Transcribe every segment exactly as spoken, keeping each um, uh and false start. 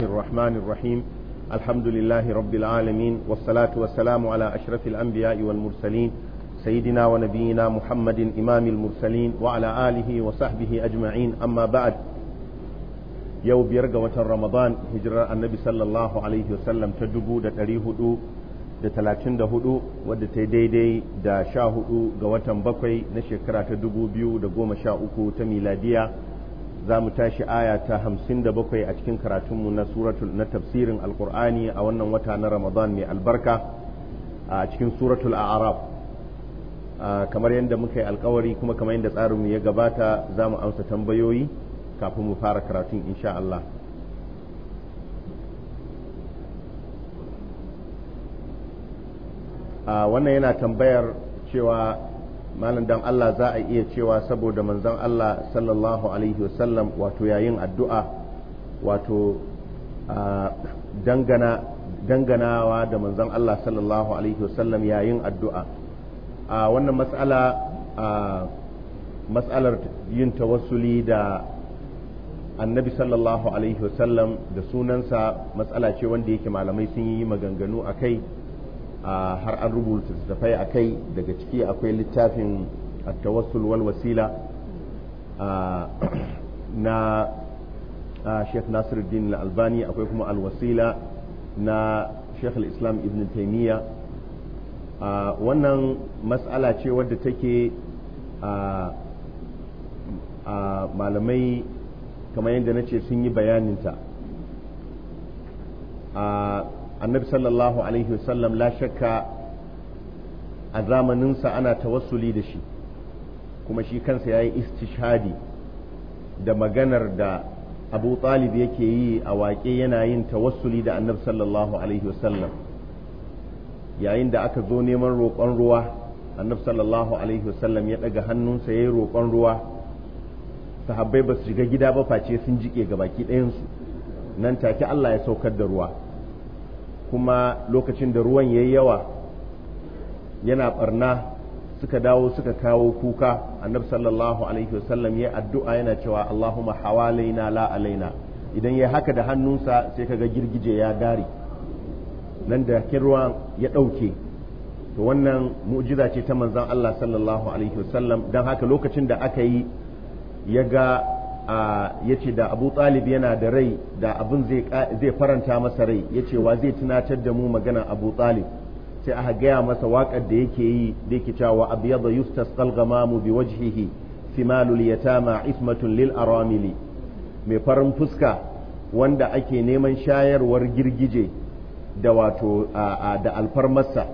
الرحمن الرحيم الحمد لله رب العالمين والصلاة والسلام على أشرف الأنبياء والمرسلين سيدنا ونبينا محمد إمام المرسلين وعلى آله وصحبه أجمعين أما بعد يوم بيرقى رمضان هجرة النبي صلى الله عليه وسلم تدبو دا تريه da talatin da hudu wadda ta daidai da sha hudu ga watan bakwai na shekara ta dubu biyu da goma sha uku ta miladiya za mu tashi aya ta hamsin da bakwai a cikin karatunmu na suratul na tafsirin alkur'ani a wannan wata na ramadan mai albarka a cikin suratul a'raf kamar yadda muka yi alkawari kuma kamar yadda tsarinmu ya gabata za mu amsa tambayoyi kafin mu fara karatun insha Allah. Uh, wannan yana tambayar cewa malam dan Allah za a iya cewa saboda manzon Allah sallallahu alaihi wasallam wato yayin addu'a wato uh, dangana danganawa da manzon Allah sallallahu alaihi wasallam yayin addu'a uh, wannan mas'ala uh, mas'alar yin tawassuli da annabi sallallahu alaihi wasallam da sunansa mas'ala ce wanda yake malamai sun yi maganganu akai Uh, har an rubuta littattafai a kai daga ciki akwai littafin at-tawassul wal wasila uh, na uh, Sheikh Nasiruddin Al-Albani akwai kuma al-wasila na Sheikh al-Islam Ibn Taymiyyah uh, wannan mas'ala ce wadda take uh, uh, malamai kamar yadda nace sun yi bayaninta uh, annabi sallallahu alaihi wasallam la shakka a zamaninsa ana tawassuli da shi kuma shi kansa ya yi istishhadi da maganar da abu talib yake yi a waƙe yana yin tawassuli da annabi sallallahu alaihi wasallam yayin da aka zo neman roƙon ruwa annabi sallallahu alaihi wasallam ya ɗaga hannunsa ya yi roƙon ruwa sahabbai ba su shiga gida ba face sun jike gabaki ɗayansu nan take Allah ya saukar da ruwa kuma lokacin da ruwan yayi yawa yana barna suka dawo suka kawo kuka annabi sallallahu alaihi wasallam ya addu'a yana cewa Allahumma hawalaina la alaina idan yayi haka da hannunsa sai kaga girgije ya dare nan da ruwan ya dauke to wannan mu'jiza ce ta manzon Allah sallallahu alaihi wasallam dan haka lokacin da aka yi ya ga ya ce da abu talib yana da rai da abin zai faranta masa rai ya ce wa zai tunatar da mu magana abu talib sai aka gaya masa waƙar da yake yi da yake cewa abyada yustasqal ghamamu bi wajhihi thimalul yatama ismatun lil aramili mai farin fuska wanda ake neman shayarwar girgije da wato da alfarmarsa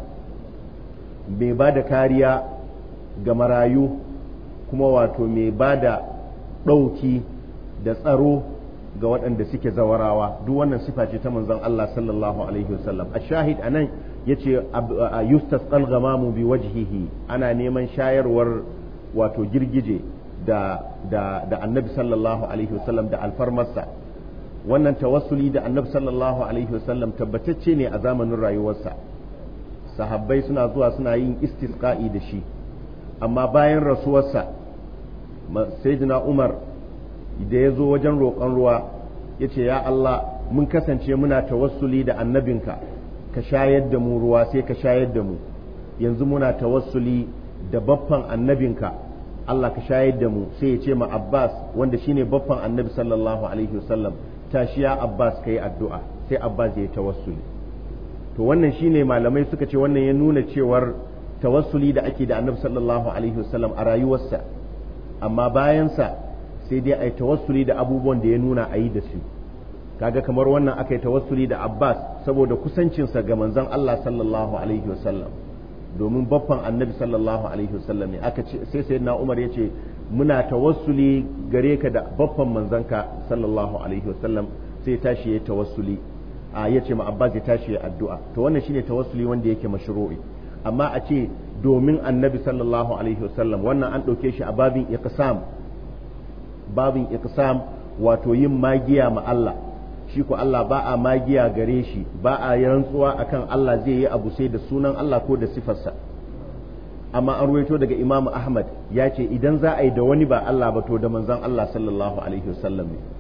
mai ba da kariya ga marayu kuma wato mai ba da ɗauki da tsaro ga waɗanda suke zawarawa duk wannan sifa ce ta manzon Allah sallallahu alaihi wasallam a shahid anan yace yustasqal ghamamu bi wajhihi ana neman shayarwar wato girgije da da da annabi sallallahu alaihi wasallam da alfarmarsa wannan tawassuli da annabi sallallahu alaihi wasallam tabbatacce ne a zamanin rayuwarsa sahabbai suna zuwa suna yin istisqa'i da shi amma bayan rasuwarsa sayyidina Umar da ya zo wajen roƙon ruwa ya ce ya Allah mun kasance muna tawassuli da annabinka ka shayar da mu ruwa sai ka shayar da mu yanzu muna tawassuli da baffan annabinka Allah ka shayar da mu sai ya ce ma Abbas wanda shine baffan annabi sallallahu alaihi wasallam tashi ya Abbas kai addu'a sai Abbas ya yi tawassuli to wannan shine malamai suka ce wannan ya nuna cewar tawassuli da ake da annabi sallallahu alaihi wasallam a rayuwarsa amma bayansa sai dai a yi tawassuli da abubuwan da ya nuna a yi da su kaga kamar wannan aka yi tawassuli da Abbas saboda kusancinsa ga manzon Allah sallallahu alaihi wasallam domin baffan annabi sallallahu alaihi wasallam ne aka ce sai sayyidina Umar ya ce muna tawassuli gare ka da baffan manzanka sallallahu alaihi wasallam sai ya tashi ya tawassuli a ya ce ma Abbas ya tashi ya addu'a to wannan shine tawassuli wanda yake mashru'i amma a ce domin annabi sallallahu alaihi wasallam wannan an ɗauke shi a babin iqsam babin iqsam wato yin magiya ma Allah shi ko Allah ba a magiya gare shi ba a rantsuwa akan Allah zai yi abu sai da sunan Allah ko da sifarsa amma an ruwaito daga Imam Ahmad ya ce idan za a yi da wani ba Allah ba to da manzon Allah sallallahu alaihi wasallam ne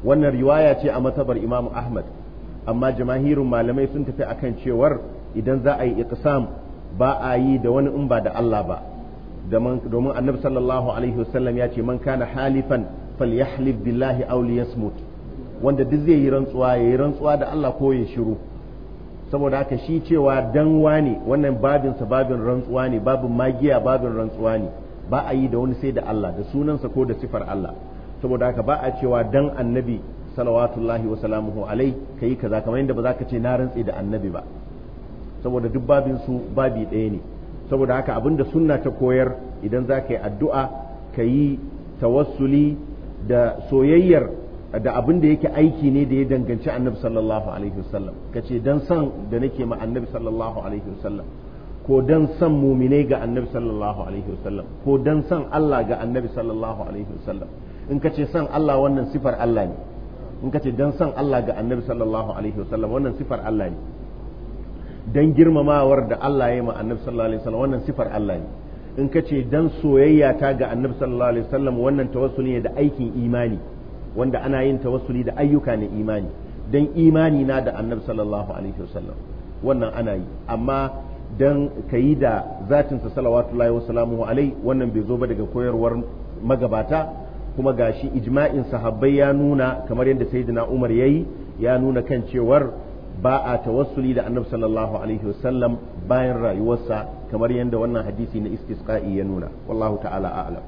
wannan riwaya ce a matabar Imam Ahmad, amma jamahirun malamai sun tafi akan cewar idan za a yi iqsam ba a yi da wani in ba da Allah ba, domin annabi sallallahu alaihi wasallam ya ce man kana halifan falyahlif billahi aw liyasmut, wanda duk zai yi rantsuwa ya yi rantsuwa da Allah ko ya shiru. saboda haka shi cewa dan wane wannan babin sa babin rantsuwa ne, babin magiya babin rantsuwa ne, ba a yi da wani sai da Allah da sunansa ko da sifar Allah. saboda haka ba a cewa dan annabi salawatullahi wa salamuhu alai kai kaza, kamar yadda ba za ka ce na rantsi da annabi ba, saboda duk babin su babi ɗaya ne. saboda haka abinda sunna ta koyar idan za ka yi addu'a ka yi tawassuli da soyayyar da abin da yake aiki ne da ya danganci annabi sallallahu alaihi wasallam, ka ce dan san da nake ma annabi sallallahu alaihi wasallam, ko dan san muminai ga annabi sallallahu alaihi wasallam, ko dan san Allah ga annabi sallallahu alaihi wasallam. in ka ce san Allah wannan sifar Allah ne, in ka ce dan san Allah ga annabi sallallahu alaihi wasallam wannan sifar Allah ne, dan girmamawar da Allah ya yi ma annabi sallallahu alaihi wasallam wannan sifar Allah ne. in ka ce dan soyayya ta ga annabi sallallahu alaihi wasallam wannan tawassuli ne da aikin imani, wanda ana yin tawassuli da ayyuka na imani, dan imani na da annabi sallallahu alaihi wasallam wannan ana yi. amma dan kayi da zatin sa salawatullahi wa salamuhu alai wannan bai zo ba daga koyarwar magabata, kuma gashi ijma'in sahabbai ya nuna, kamar yadda sayyidina Umar yayi, ya nuna kan cewar ba a tawassuli da annabi sallallahu alaihi wasallam bayan rayuwarsa, kamar yadda wannan hadisi na istisqa'i ya nuna. wallahu ta'ala a'lam.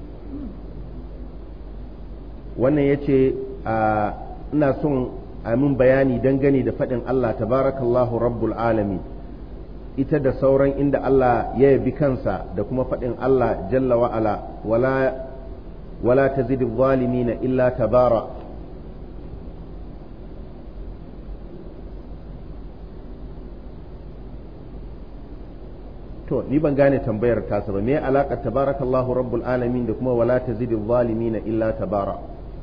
wannan yace ina son a min bayani dangane da faɗin Allah tabarakallahu rabbul alamin, ita da sauran inda Allah ya yabi kansa da kuma faɗin Allah jalla wa ala wala wala tazid adh-dhalimina illa tabara. to ni ban gane tambayar tasa ba, me alaƙar tabarakallahu rabbul alamin da kuma wala tazid adh-dhalimina illa tabara?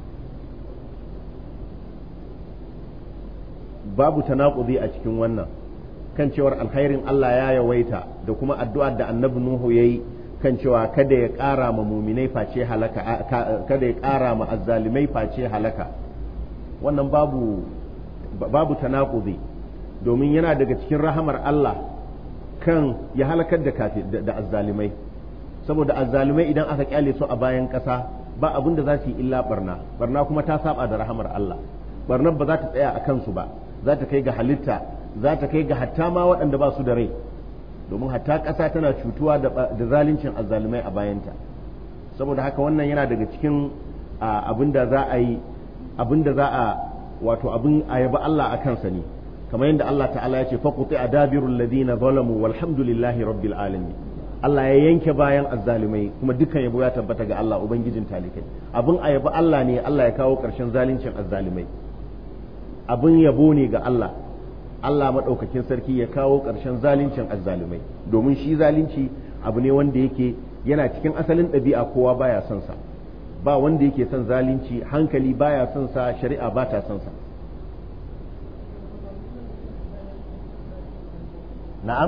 babu tanaqudi a cikin wannan, kan cewar alkhairin Allah ya yawaita da kuma addu'ar da annabi Nuhu yayi kan cewa kada ya ƙara ma muminai face halaka, kada ya ƙara ma azzalimai face halaka. wannan babu babu tanaqudi, domin yana daga cikin rahamar Allah kan ya halakar da kafi da azzalimai, saboda azzalimai idan aka kyale su a bayan ƙasa ba abin da za su yi illa barna, barna kuma ta saba da rahamar Allah. barnar ba za ta tsaya a kansu ba, za ta kai ga halitta, za ta kai ga hatta ma waɗanda ba su da rai, domin hatta ƙasa tana cutuwa da zaluncin azzalumai a bayanta. saboda haka wannan yana daga cikin abin da za a yi, abin da za a wato abin a yaba Allah a kansa ne, kamar yadda Allah ta'ala ya ce faquti adabirul ladina zalamu walhamdulillahi rabbil alamin. Allah ya yanke bayan azzalumai, kuma dukkan yabo ya tabbata ga Allah ubangijin talikai. abin a yaba Allah ne Allah ya kawo ƙarshen zaluncin azzalumai, abin yabo ne ga Allah, Allah maɗaukakin sarki ya kawo ƙarshen zaluncin azzalumai, domin shi zalunci abu ne wanda yake yana cikin asalin ɗabi'a, kowa baya son sa, ba wanda yake son zalunci, hankali baya son sa, shari'a ba ta son sa. na'am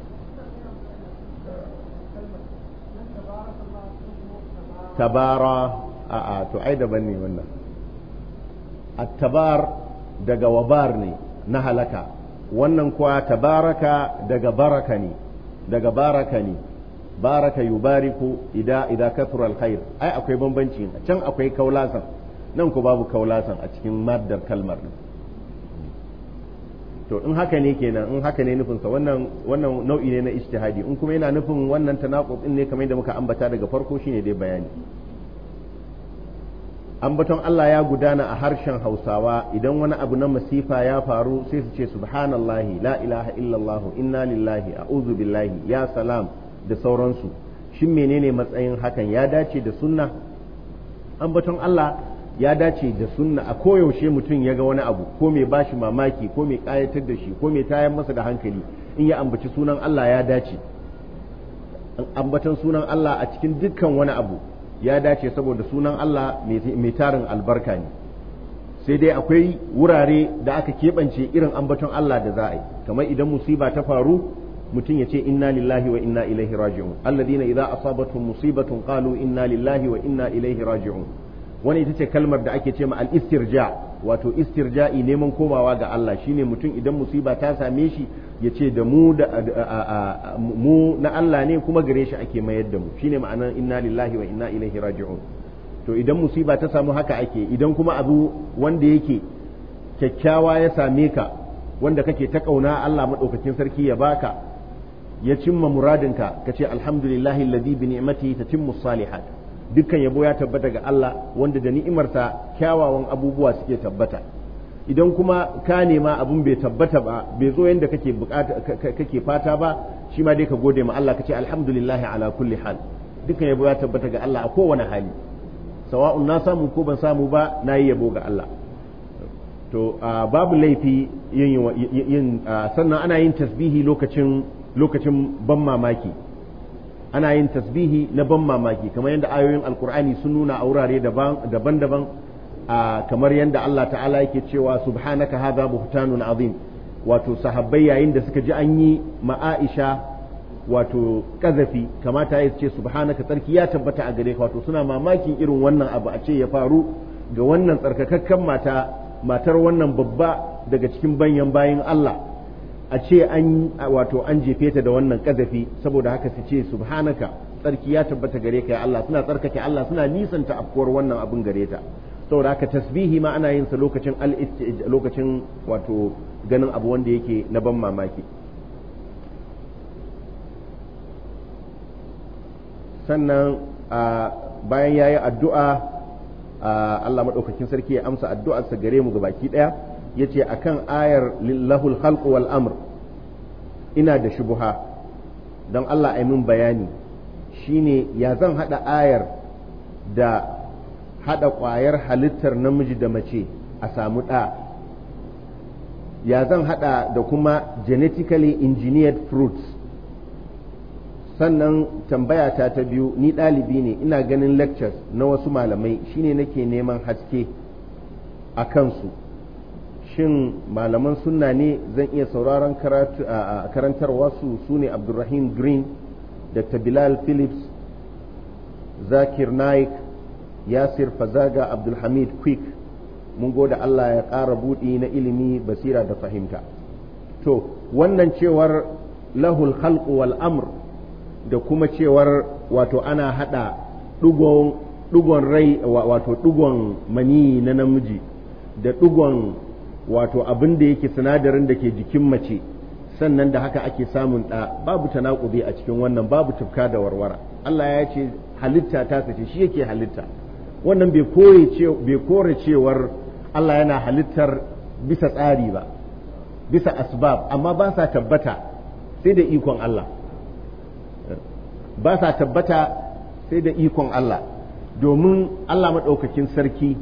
tabara a'a to ai daban ne wannan. at-tabar daga wabar ne na halaka, wannan kuwa tabaraka daga baraka ne, daga baraka ne, baraka yubariku ida ida kathura alkhair. ai akwai bambanci, can akwai kaulasan, nan ku babu kaulasan a cikin maddar kalmar. to in haka ne kenan, in haka ne nufin sa wannan wannan nau'i ne na ijtihadi, in kuma yana nufin wannan tanaqub din ne kamar yadda muka ambata daga farko shine dai bayani. ambaton Allah ya gudana a harshen Hausawa idan wani abu na masifa ya faru sai su ce subhanallahi, la ilaha illallah, inna lillahi, a'udhu billahi, ya salam da sauransu. shin menene matsayin hakan? ya dace da sunna? ambaton Allah ya dace da sunna a koyaushe mutum ya ga wani abu ko mai bashi mamaki ko mai kayatar da shi ko mai tayar masa da hankali, in ya ambaci sunan Allah ya dace. ambaton sunan Allah a cikin dukkan wani abu ya dace, saboda sunan Allah mai tarin albarka ne. sai dai akwai wurare da aka keɓance irin ambaton Allah da za a yi, kamar idan musiba ta faru mutum ya ce inna lillahi wa inna ilaihi raji'un. alladhina idza asabatuhum musibatun qalu inna lillahi wa inna ilaihi raji'un. wani ita ce kalmar da ake ce ma al-istirja wato istirja'i neman komawa ga Allah shine mutum idan musiba ta same shi ya ce da mu da mu na Allah ne kuma gare shi ake mayar da mu shine ma'anar inna lillahi wa inna ilaihi raji'un. to idan musiba ta samu haka ake, idan kuma abu wanda yake kyakkyawa ya same ka wanda kake ta kauna Allah madaukakin sarki ya baka ya cimma muradinka ka ce alhamdulillahi alladhi bi ni'matihi tatimmu salihat, dukkan yabo ya tabbata ga Allah wanda da ni'imarsa kyawawan abubuwa suke tabbata. idan kuma ka nema abun bai tabbata ba bai zo yanda kake bukata kake fata ba, shi ma dai ka gode ma Allah ka ce alhamdulillahi ala kulli hal, dukkan yabo ya tabbata ga Allah a kowane hali, sawa'un na samu ko ban samu ba nayi yabo ga Allah. to babu laifi yin sannan ana yin tasbihi lokacin lokacin ban mamaki, ana yin tasbihi na ban mamaki kamar yadda ayoyin alkur'ani sun nuna a wurare daban-daban, kamar yadda Allah ta'ala yake cewa subhanaka hadha buhtanun azim, wato sahabbai yayin da suka ji an yi ma'aisha wato kazafi kamata ya ce subhanaka tsarki ya tabbata a gare ka, wato suna mamakin irin wannan abu a ce ya faru ga wannan tsarkakakken mata matar wannan babba daga cikin banyan bayin Allah, a ce an wato an jefe ta da wannan kazafi, saboda haka su ce subhanaka tsarki ya tabbata gare ka ya Allah, suna tsarkake Allah, suna nisanta afkuwar wannan abin gare ta. saboda haka tasbihi ma ana yin sa lokacin al lokacin wato ganin abu wanda yake na ban mamaki. sannan bayan yayi addu'a Allah madaukakin sarki ya amsa addu'arsa gare mu gabaki daya, yace akan ayar lillahul khalq wal amr ina da shubha dan Allah ai min bayani, shine ya zan hada ayar da hada kwayar halittar namiji da mace a samu da, ya zan hada da kuma genetically engineered fruits. sannan tambaya ta ta biyu, ni ɗalibi ne ina ganin lectures na wasu malamai shine nake neman haske a kansu, shin malaman sunna ne zan iya sauraron karantarwa su su ne Abdulrahim Green, Doctor Bilal Phillips, Zakir Naik, Yasir Fazaga, Abdulhamid Quick. mun gode Allah ya ƙara buɗi na ilimi, basira da fahimta. to wannan cewar lahul khalq wal amr da kuma cewar wato ana hada dugon dugon rai wato dugon mani na namiji da dugon wato abin da yake sinadarin da ke jikin mace, sannan da haka ake samun da, babu tanakubi a cikin wannan, babu tufka da warwara. Allah ya ce halitta ta sace shi yake halitta, wannan bai kore ce bai kore cewar Allah yana halittar bisa tsari ba, bisa asbab, amma ba sa tabbata sai da ikon Allah. ba sa tabbata sai da ikon Allah, domin Allah maɗaukakin sarki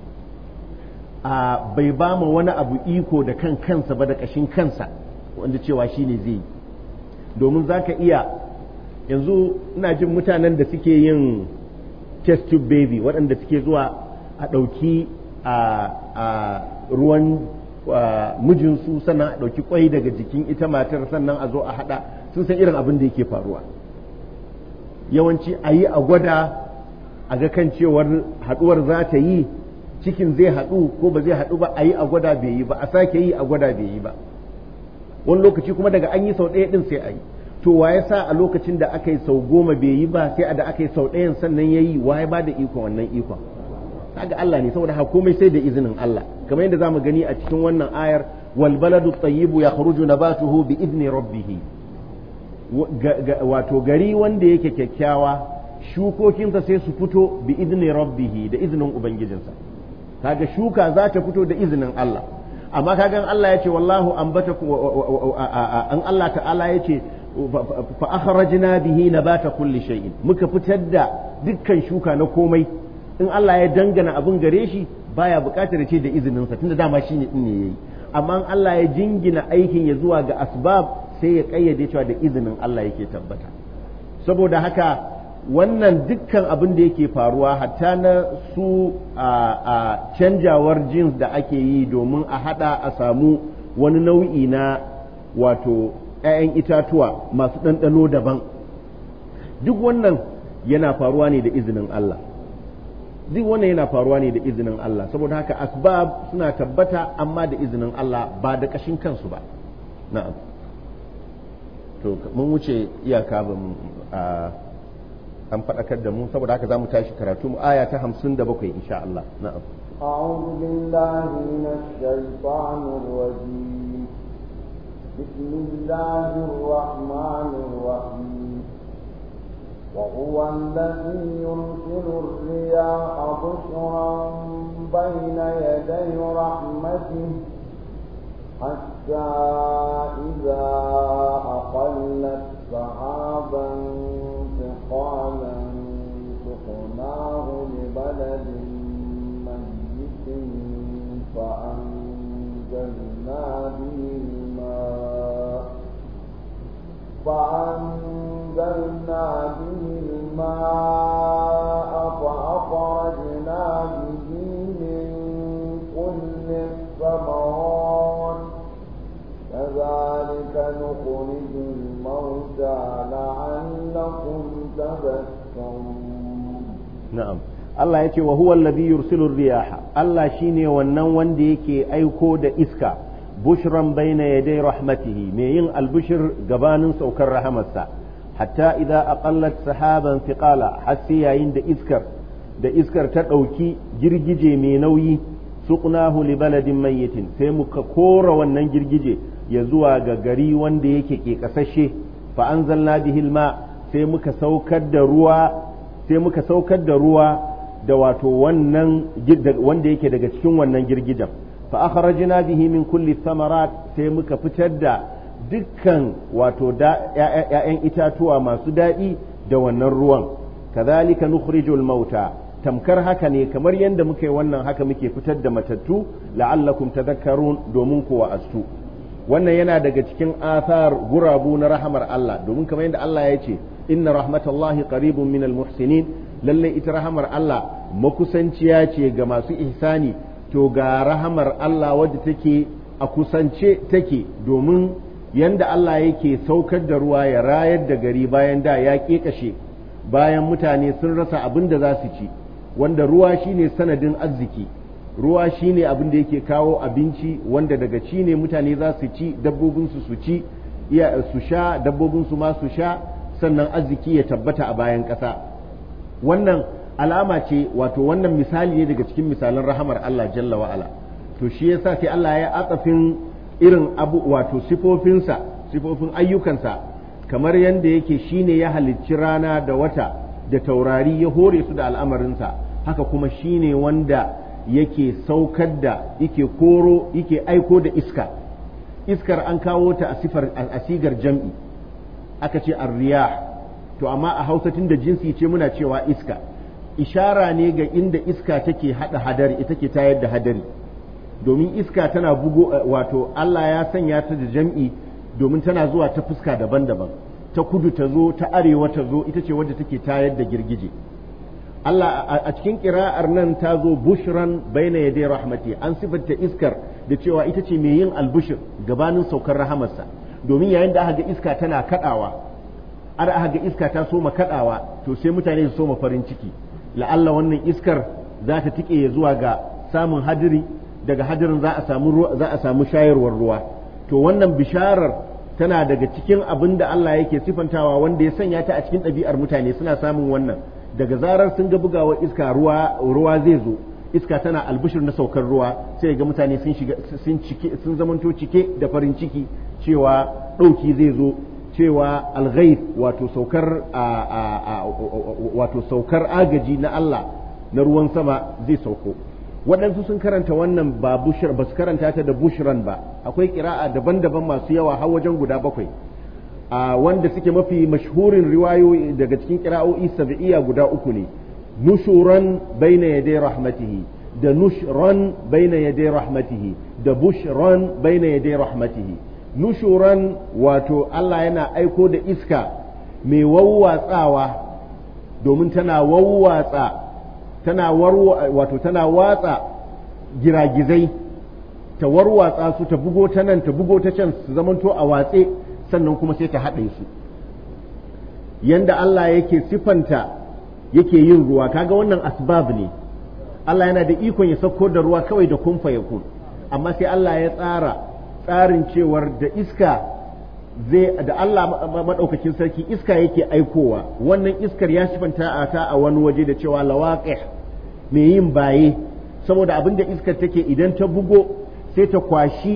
a bai ba mu wani abu iko da kan kansa ba da ƙashin kansa wanda cewa shi ne zai yi. domin za ka iya yanzu ina jin mutanen da suke yin test tube baby, waɗanda suke zuwa a ɗauki a ruwan mijinsu sannan a ɗauki ƙwai daga jikin ita matar sannan a zo a haɗa, sun san irin abin da yake faruwa. yawanci a yi a gwada a ga kan cewar haɗuwar za ta yi, cikin zai haɗu ko ba zai haɗu ba, a yi a gwada bai yi ba, a sake yi a gwada bai yi ba. wani lokaci kuma daga an yi sau ɗaya ɗin sai a yi. to waye sa a lokacin da aka yi sau goma bai yi ba, sai a da aka yi sau ɗayan sannan ya yi, waye ba da ikon wannan ikon? kaga Allah ne, saboda haka komai sai da izinin Allah, kamar yadda zamu gani a cikin wannan ayar wal baladu tayyibu yakhruju nabatuhu bi idni rabbih, wato gari wanda yake kyakkyawa shukokinsa sai su fito bi idni rabbihi, da izinin ubangijinsa. kaga shuka za ta fito da izinin Allah, amma kaga Allah ya ce wallahu ambatakum an Allah ta'ala ya ce fa akhrajna bihi nabata kulli shay'in, muka fitar da dukkan shuka na komai. in Allah ya dangana abin gare shi baya bukatar ce da izininsa, tunda dama shine din ne yayi. amma Allah ya jingina aikin ya zuwa ga asbab, sai ya kayyade cewa da izinin Allah yake tabbata. saboda haka wannan dukkan abin da yake faruwa, hatta na su a canjawar jins da ake yi domin a hada a samu wani nau'i na wato ‘ya'yan itatuwa masu ɗanɗano daban, duk wannan yana faruwa ne da izinin Allah. duk wannan yana faruwa ne da izinin Allah saboda haka asbab suna tabbata amma da izinin Allah ba da kashin kansu ba na'am to mun wuce iyaka ba an faɗakar da mu saboda haka zamu tashi karatu mu aya ta hamsin da bakwai insha Allah na'am a'udhu billahi minash shaitanir rajim bismillahir rahmanir rahim وهو الذي يرسل الرياح بشرا بين يدي رحمته حتى إذا أقلت سحابا ثقالا سقناه لبلد ميت فأنزلنا به الماء فأنزلنا به الماء فأخرجنا به من كل الثمرات كذلك نخرج الموتى لعلكم تذكرون. نعم Allah ya ce wa huwa alladhi yursilu riyaha Allah shine wannan wanda yake aiko da iska bushran bayna yaday rahmatihi me yin albushir gabanin saukar rahamarsa hatta idza aqallat sahaban thiqala hasi yayin da iskar da iskar ta dauki girgije mai nauyi suqnahu li baladin mayyitin sai muka kora wannan girgije ya zuwa ga gari wanda yake ke kasashe fa anzalna bihi alma sai muka saukar da ruwa sai muka saukar da ruwa da wato wannan wanda yake daga cikin wannan girgijen fa akhrajna bihi min kulli thamarat sai muka fitar da dukkan wato da ƴaƴan itatuwa masu daɗi da wannan ruwan kadhalika nukhrijul mauta tamkar haka ne kamar yadda muke wannan haka muke fitar da matattu la'allakum tadhakkarun domin ku wa'astu wannan yana daga cikin athar gurabu na rahamar Allah domin kamar yadda Allah ya ce inna rahmatallahi qaribun minal muhsinin lalle ita rahamar Allah makusanciya ce ga masu ihsani to ga rahamar Allah wadda take a kusance take domin yanda Allah yake saukar da ruwa ya rayar da gari bayan da ya kekashe bayan mutane sun rasa abin da za su ci wanda ruwa shine sanadin arziki ruwa shine abin da yake kawo abinci wanda daga ci ne mutane za su ci dabbobinsu su ci iya su sha dabbobinsu ma su sha sannan arziki ya tabbata a bayan ƙasa wannan alama ce wato wannan misali ne daga cikin misalan rahamar Allah jalla wa ala to shi yasa sai Allah ya atsafin irin abu wato sifofinsa sifofin ayyukansa kamar yanda yake shine ya halicci rana da wata da taurari ya hore su da al'amarinsa haka kuma shine wanda yake saukar da yake koro yake aiko da iska iskar an kawo ta a sifar a sigar jam'i aka ce ar-riyah to amma a Hausa tun da jinsi ce muna cewa iska ishara ne ga inda iska take hada hadari ita ke tayar da hadari domin iska tana bugo wato Allah ya sanya ta da jam'i domin tana zuwa ta fuska daban-daban ta kudu ta zo ta arewa ta zo ita ce wadda take tayar da girgije Allah a cikin kira'ar nan ta zo bushran baina yaday rahmati an sifanta iskar da cewa ita ce mai yin albushir gabanin saukar rahamarsa domin yayin da aka ga iska tana kadawa har aka ga iska ta soma kadawa to sai mutane su soma farin ciki la'alla wannan iskar za ta tike ya zuwa ga samun hadiri daga hadirin za a samu za a samu shayarwar ruwa to wannan bisharar tana daga cikin abin da Allah yake sifantawa wanda ya sanya ta a cikin ɗabi'ar mutane suna samun wannan daga zarar sun ga bugawar iska ruwa ruwa zai zo iska tana albishir na saukar ruwa sai ga mutane sun shiga sun cike sun zamanto cike da farin ciki cewa ɗauki zai zo cewa alghaith wato saukar wato saukar agaji na Allah na ruwan sama zai sauko waɗansu sun karanta wannan ba bushir ba su karanta ta da bushran ba akwai kira'a daban-daban masu yawa har wajen guda bakwai a wanda suke mafi mashhurin riwayoyi daga cikin kira'o'i sab'iyya guda uku ne nushuran baina yaday rahmatihi da nushran baina yaday rahmatihi da bushran baina yaday rahmatihi nushuran wato Allah yana aiko da iska mai wawwatsawa domin tana wawwatsa tana warwa wato tana watsa giragizai ta warwatsa su ta bugo ta nan ta bugo ta can su zamanto a watse sannan kuma sai ta haɗe su yanda Allah yake sifanta yake yin ruwa kaga wannan asbab ne Allah yana da ikon ya sauko da ruwa kawai da kun fayakun, amma sai Allah ya tsara tsarin cewar da iska zai da Allah madaukakin sarki iska yake aikowa, wannan iskar ya sifanta a ta a wani waje da cewa lawaqih mai yin baye, saboda abinda iskar take idan ta bugo sai ta kwashi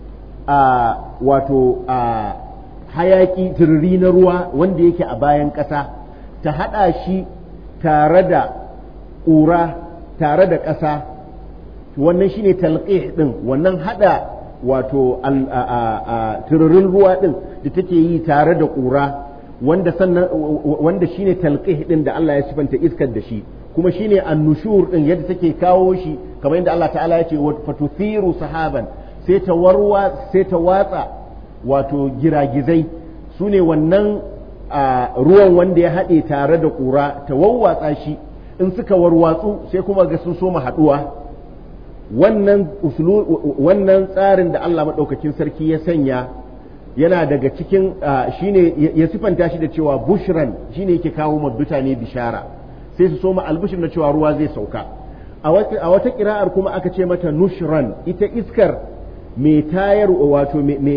a wato a hayaki tururi na ruwa wanda yake a bayan ƙasa, ta hada shi tare da ƙura tare da ƙasa, wannan shine talqih din, wannan hada wato tururin ruwa din da take yi tare da ƙura, wanda sannan wanda shine talqih din da Allah ya sifanta iskar da shi, kuma shine annushur din yadda take kawo shi kamar yadda Allah ta'ala ya ce fatuthiru sahaban, sai ta warwa sai ta watsa wato giragizai, sune wannan ruwan wanda ya haɗe tare da ƙura ta wawwatsa shi, in suka warwatsu sai kuma ga sun soma haɗuwa. Wannan wannan tsarin da Allah maɗaukakin sarki ya sanya yana daga cikin shine ya sifanta shi da cewa bushran, shine yake kawo ma mutane bishara, sai su soma albishir na cewa ruwa zai sauka. A wata kira'ar kuma aka ce mata nushran, ita iskar mai tayar wato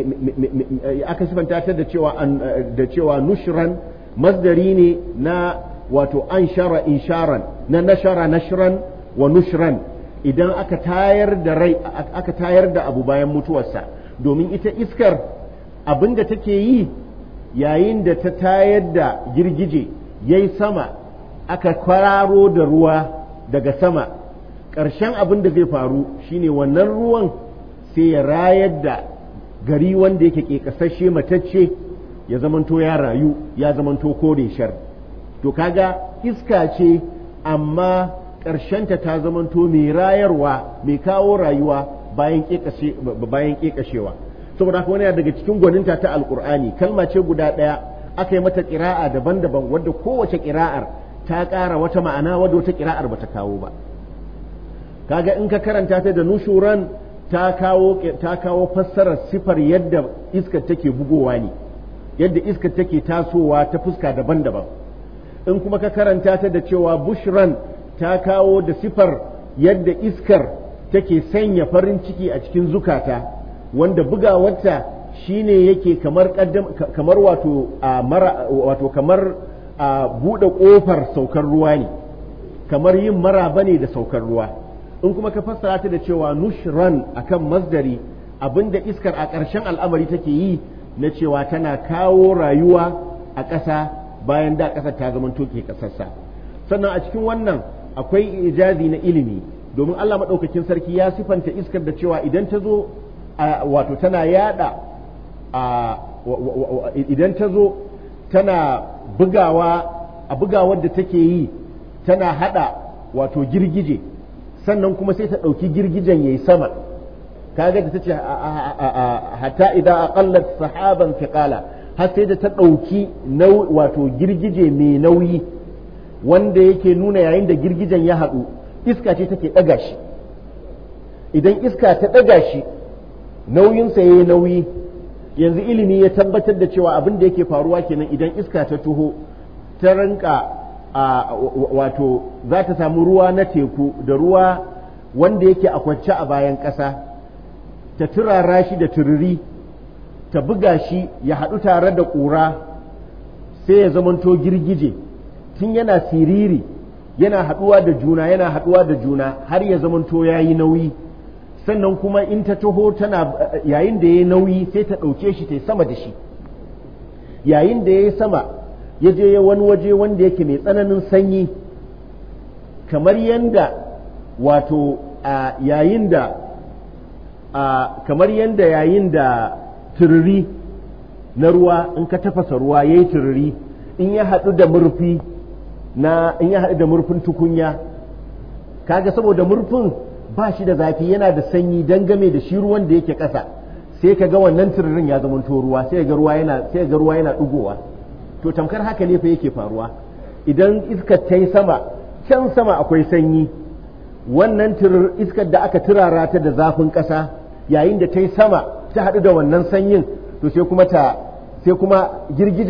aka sifanta ta da cewa da cewa nushran masdari ne na wato anshara insharan, na nashara nashran wa nushran, idan aka tayar da rai aka tayar da abu bayan mutuwarsa, domin ita iskar abinda take yi yayin da ta tayar da girgije yayi sama aka kwararo da ruwa daga sama, ƙarshen abin da zai faru shine wannan ruwan sai ya rayar da gari wanda yake ƙeƙasashe matacce ya zamanto ya rayu, ya zamanto kore shar. To kaga iska ce amma ƙarshenta ta zamanto mai rayarwa, mai kawo rayuwa bayan ƙeƙashewa. Saboda haka wani daga cikin gwaninta ta alƙur'ani, kalma ce guda ɗaya aka yi mata ƙira'a daban-daban wadda kowace ƙira'ar ta ƙara wata ma'ana wadda wata ƙira'ar bata kawo ba. Kaga in ka karanta ta da nushuran ta kawo ta kawo fassarar sifar yadda iskar take bugowa ne, yadda iskar take tasowa ta fuska daban-daban. In kuma ka karanta ta da cewa bushran ta kawo da sifar yadda iskar take sanya farin ciki a cikin zukata, wanda bugawarta shine yake kamar kaddam kamar wato a mara wato kamar a bude kofar saukar ruwa ne, kamar yin maraba ne da saukar ruwa. In kuma ka fassara ta da cewa nushran akan masdari, abinda iskar a ƙarshen al'amari take yi na cewa tana kawo rayuwa a ƙasa bayan da ƙasar ta zama toke ƙasarsa. Sannan a cikin wannan akwai ijazi na ilimi, domin Allah maɗaukakin sarki ya sifanta iskar da cewa idan ta zo wato tana yada idan ta zo tana bugawa a bugawar da take yi tana hada wato girgije, sannan kuma sai ta ɗauki girgijen yayi sama. kaga da tace hatta idan aqallat sahaban thiqala, har sai da ta ɗauki wato girgije mai nauyi wanda yake nuna yayin da girgijen ya haɗu iska ce take ɗaga shi. Idan iska ta ɗaga shi nauyinsa ya yi nauyi, yanzu ilimi ya tabbatar da cewa abin da yake faruwa kenan idan iska ta tuho ta rinka wato za ta samu ruwa na teku da ruwa wanda yake a kwance a bayan ƙasa, ta turara shi da tururi, ta buga shi ya haɗu tare da ƙura sai ya zamanto girgije, tun yana siriri yana haɗuwa da juna yana haɗuwa da juna har ya zamanto ya yi nauyi. Sannan kuma in ta taho tana yayin da ya yi nauyi sai ta ɗauke shi ta sama da shi, yayin da ya yi sama ya je ya wani waje wanda yake mai tsananin sanyi, kamar yanda wato a yayin da a kamar yanda yayin da tururi na ruwa in ka tafasa ruwa ya yi tururi, in ya haɗu da murfi na in ya haɗu da murfin tukunya, kaga saboda murfin ba shi da zafi yana da sanyi dangane da shi ruwan da yake ƙasa, sai ka ga wannan tururin ya zama to ruwa, sai ga ruwa yana sai ga ruwa yana ɗugowa. To tamkar haka ne fa yake faruwa idan iskar ta yi sama, can sama akwai sanyi, wannan iskar da aka turara ta da zafin ƙasa yayin da ta yi sama ta haɗu da wannan sanyin, to sai kuma ta sai kuma girgijen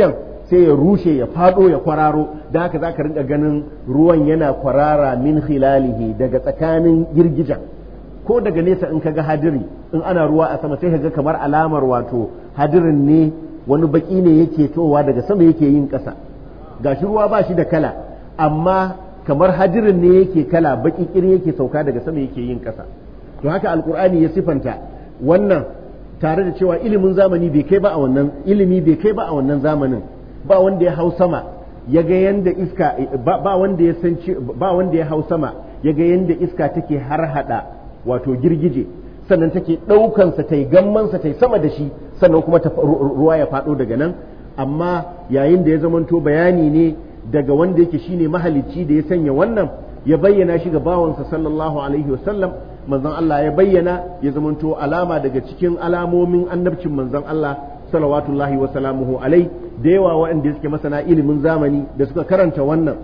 sai ya rushe ya fado ya kwararo, da haka za ka rinka ganin ruwan yana kwarara min khilalihi daga tsakanin girgijan, ko daga nesa in kaga hadiri in ana ruwa a sama sai ka ga kamar alamar wato hadirin ne wani baki ne yake towa daga sama yake yin ƙasa, gashi ruwa ba shi da kala amma kamar hadirin ne yake kala baki kiri yake sauka daga sama yake yin ƙasa. To haka alkur'ani ya sifanta wannan, tare da cewa ilimin zamani bai kai ba a wannan ilimi bai kai ba a wannan zamanin, ba wanda ya hau sama ya ga yanda iska ba wanda ya san ba wanda ya hau sama ya ga yanda iska take harhada wato girgije, sannan take daukan sa tai gamman sa tai sama da shi, sannan kuma ruwa ya fado daga nan. Amma yayin da ya zamanto bayani ne daga wanda yake shine mahalicci da ya sanya wannan, ya bayyana shi ga bawansa sallallahu alaihi wasallam, manzon Allah ya bayyana ya zamanto alama daga cikin alamomin annabcin manzon Allah salawatullahi wa salamuhu alai. Da yawa waɗanda suke masana ilimin zamani da suka karanta wannan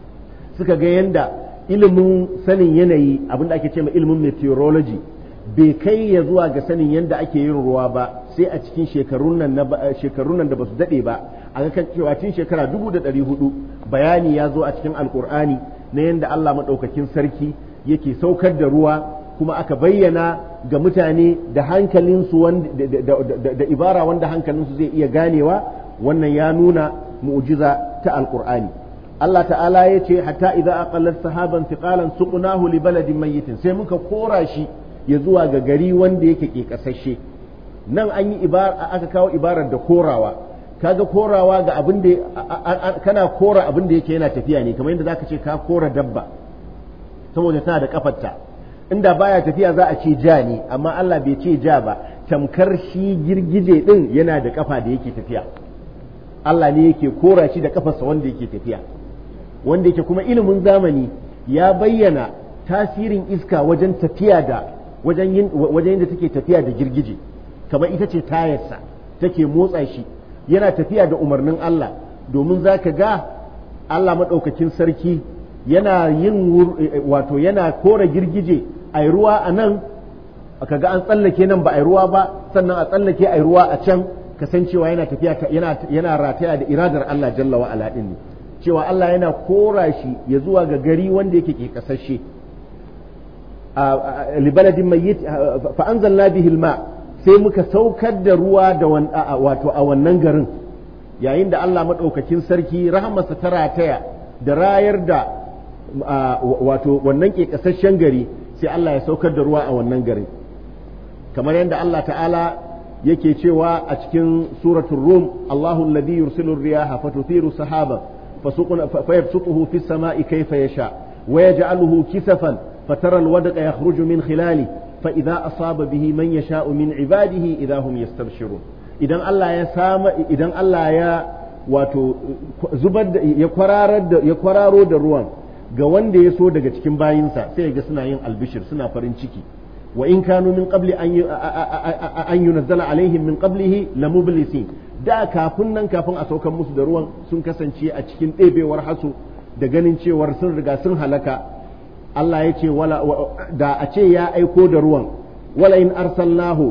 suka ga yanda ilimin sanin yanayi, abinda ake ce ma ilimin meteorology, bai kai ya zuwa ga sanin yanda ake yin ruwa ba sai a cikin shekarun nan shekarun nan da basu dade ba, a ga cewa tun shekara dubu da ɗari hudu bayani ya zo a cikin alkur'ani na yanda Allah madaukakin sarki yake saukar da ruwa, kuma aka bayyana ga mutane da hankalinsu da ibara wanda hankalinsu zai iya ganewa. Wannan ya nuna mu'jiza ta alqur'ani. Allah ta'ala ya ce hatta idza aqallat sahaban thiqalan suqnahu li baladin mayyitin, sai muka kora shi ya zuwa ga gari wanda yake kekasashe. Nan an yi ibara, aka kawo ibarar da korawa, kaga korawa ga abin da kana kora abin da yake yana tafiya ne, kamar yadda zaka ce ka kora dabba saboda tana da kafarta, inda baya tafiya za a ce ja ne, amma Allah bai ce ja ba, tamkar shi girgije din yana da kafa da yake tafiya. Allah ne yake kora shi da kafarsa wanda yake tafiya, wanda yake kuma ilimin zamani ya bayyana tasirin iska wajen tafiya da wajen yin wajen yadda take tafiya da girgije, kamar ita ce tayarsa take motsa shi, yana tafiya da umarnin Allah. Domin zaka ga Allah madaukakin sarki yana yin wato yana kora girgije a ruwa a nan, kaga an tsallake nan ba a ruwa ba, sannan a tsallake a ruwa a can, kasancewa yana tafiya yana yana rataya da iradar Allah jalla wa ala din ne, cewa Allah yana kora shi ya zuwa ga gari wanda yake ke kasashe. li baladin mayyit fa anzalna bihi alma, sai muka saukar da ruwa da wato a wannan garin, yayin da Allah madaukakin sarki rahamarsa ta rataya da rayar da wato wannan ke kasashen gari, sai Allah ya saukar da ruwa a wannan garin, kamar yadda Allah ta'ala yake cewa a cikin suratul rum, Allahu alladhi yursilu ar-riyaha fatuthiru sahaban fayabsutuhu fis sama'i kayfa yasha wa yaj'aluhu kisafan fatara al-wadqa yakhruju min khilali fa idha asaba bihi man yasha'u min ibadihi idha hum yastabshirun. Idan Allah ya sama idan Allah ya wato zubar da ya kwararar da ya kwararo da ruwan ga wanda ya so daga cikin bayinsa, sai ga suna yin albishir, suna farin ciki. wa in kanu min qabli an yunazzala alaihim min qablihi lamublisin, da kafin nan kafin a saukan musu da ruwan sun kasance a cikin ɗebewar hasu da ganin cewar sun riga sun halaka. Allah ya ce wala da a ce ya aiko da ruwan, wala in arsalnahu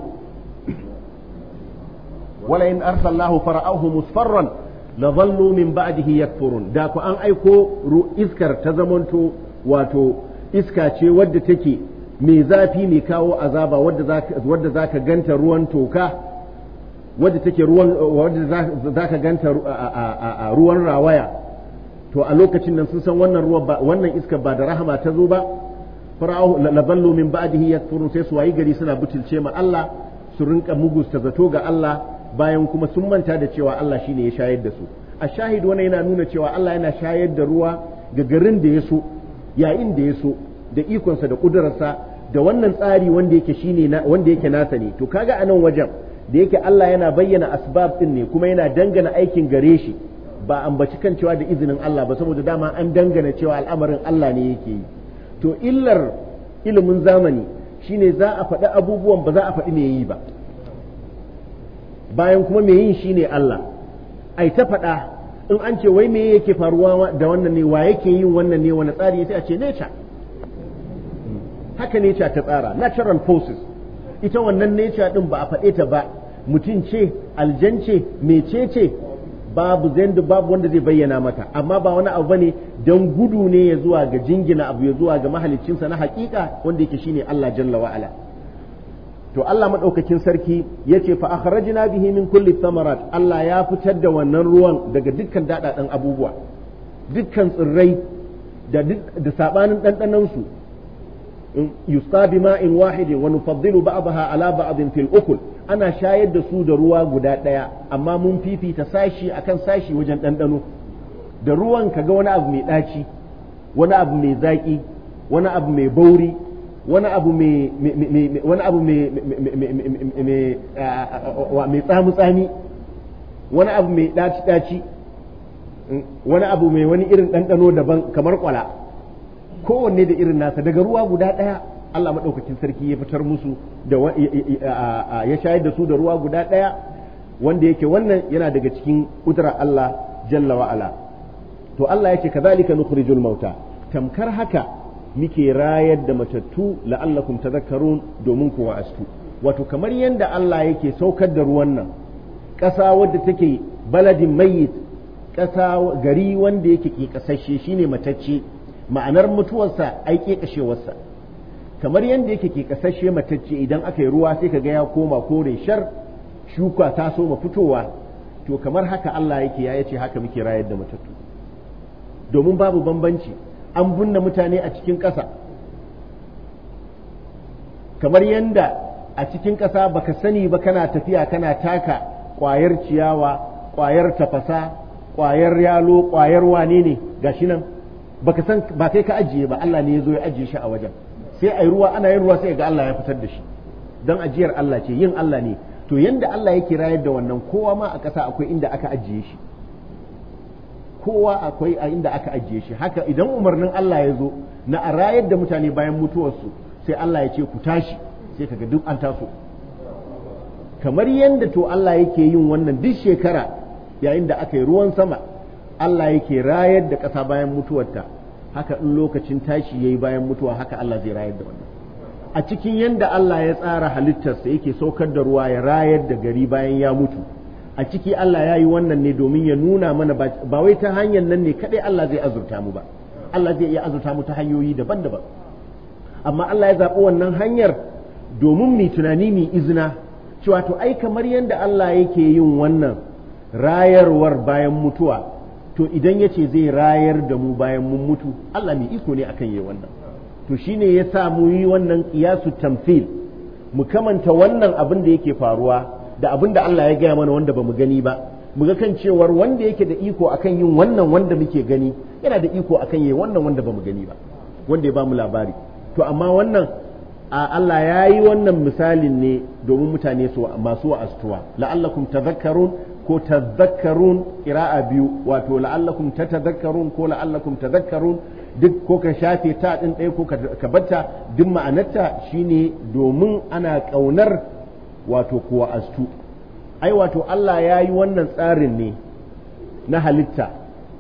wala in arsalnahu fara'ahu musfarran la dhallu min ba'dihi yakfurun, da ku an aiko iskar ta zamanto wato iska ce wadda take mai zafi mai kawo azaba, wadda za ka ganta ruwan toka, wadda take ruwan wadda za ka ganta a ruwan rawaya, to a lokacin nan sun san wannan ruwan wannan iska ba da rahama ta zo ba. fara'u laballu min ba'dihi yakfurun, sai su wayi gari suna butulce ma Allah, su rinka mugusta zato ga Allah, bayan kuma sun manta da cewa Allah shine ya shayar da su. A shahid wannan yana nuna cewa Allah yana shayar da ruwa ga garin da ya so, yayin da ya so, da ikonsa da kudurarsa, da wannan tsari wanda yake shine wanda yake nasa ne. To kaga a nan wajen da yake Allah yana bayyana asbab din ne, kuma yana dangana aikin gare shi, ba ambaci kan cewa da izinin Allah ba, saboda dama an dangana cewa al'amarin Allah ne yake yi. To illar ilimin zamani shine za a faɗi abubuwan ba za a faɗi me yi ba, bayan kuma me yin shine Allah. Ai ta faɗa in an ce wai me yake faruwa da wannan ne, wa yake yin wannan ne, wani tsari, sai a ce nature. Haka nature ta tsara, natural forces. Ita wannan nature din ba a faɗe ta ba, mutum ce, aljan ce, mece ce, babu zai babu wanda zai bayyana maka amma ba wani abu bane dan gudu ne ya zuwa ga jingina abu ya zuwa ga mahaliccinsa na hakika wanda yake shine Allah jalla wa ala to Allah madaukakin sarki yace fa akhrajna bihi min kulli thamarat Allah ya fitar da wannan ruwan daga dukkan dadadan abubuwa dukkan tsirrai da da sabanin dandanan su yusqa bima'in wahid wa nufaddilu ba'daha ala ba'din fil ukul ana shayar da su da ruwa guda daya amma mun fifita sashi akan sashi wajen dandano da ruwan kaga wani abu mai daci wani abu mai zaki wani abu mai bauri wani abu mai wani abu mai mai tsamu tsami wani abu mai daci daci wani abu mai wani irin dandano daban kamar kwala kowanne da irin nasa daga ruwa guda ɗaya Allah maɗaukakin sarki ya fitar musu da ya shayar da su da ruwa guda ɗaya wanda yake wannan yana daga cikin ƙudurar Allah jalla wa'ala to Allah ya ce kazalika nukhrijul mauta tamkar haka muke rayar da matattu la'allakum tadhakkarun domin ku wa'astu wato kamar yanda Allah yake saukar da ruwan nan ƙasa wadda take baladin mayyit ƙasa gari wanda yake ke kasashe shine matacce ma'anar mutuwarsa ai kashewarsa kamar yadda yake ke kasashe matacce idan aka yi ruwa sai kaga ya koma kore shar shuka ta so ma fitowa to kamar haka Allah yake ya yace haka muke rayar da matattu domin babu bambanci an bunne mutane a cikin ƙasa kamar yadda a cikin ƙasa baka sani ba kana tafiya kana taka ƙwayar ciyawa ƙwayar tafasa ƙwayar yalo ƙwayar wane ne gashi nan baka san ba kai ka ajiye ba Allah ne ya zo ya ajiye shi a wajen sai ai ruwa ana yin ruwa sai ga Allah ya fitar da shi dan ajiyar Allah ce yin Allah ne to yanda Allah yake rayar da wannan kowa ma a ƙasa akwai inda aka ajiye shi kowa akwai a inda aka ajiye shi haka idan umarnin Allah ya zo na a rayar da mutane bayan mutuwarsu sai Allah ya ce ku tashi sai kaga duk an taso kamar yanda to Allah yake yin wannan duk shekara yayin da aka yi ruwan sama Allah yake rayar da ƙasa bayan mutuwarta haka in lokacin tashi yayi bayan mutuwa haka Allah zai rayar da wannan a cikin yanda Allah ya tsara halittarsa yake saukar da ruwa ya rayar da gari bayan ya mutu a ciki Allah ya yi wannan ne domin ya nuna mana ba wai ta hanyar nan ne kadai Allah zai azurta mu ba Allah zai iya azurta mu ta hanyoyi daban-daban amma Allah ya zaɓi wannan hanyar domin mu tunani mu izina cewa to ai kamar yanda Allah yake yin wannan rayarwar bayan mutuwa to idan ya ce zai rayar da mu bayan mun mutu Allah mai iko ne akan yi wannan to shine ya sa mu yi wannan qiyasu tamthil mu kamanta wannan abin da yake faruwa da abin da Allah ya gaya mana wanda bamu gani ba mu ga kan cewar wanda yake da iko akan yin wannan wanda muke gani yana da iko akan yi wannan wanda bamu gani ba wanda ya bamu labari to amma wannan Allah ya yi wannan misalin ne domin mutane su masu wa'astuwa la'allakum tadhakkarun ko tadhakkarun qira'a biyu wato la'allakum tatadhakkarun ko la'allakum tadhakkarun duk ko ka shafe ta din ɗaya ko ka batta duk ma'anarta shine domin ana kaunar wato kuwa astu ai wato Allah ya yi wannan tsarin ne na halitta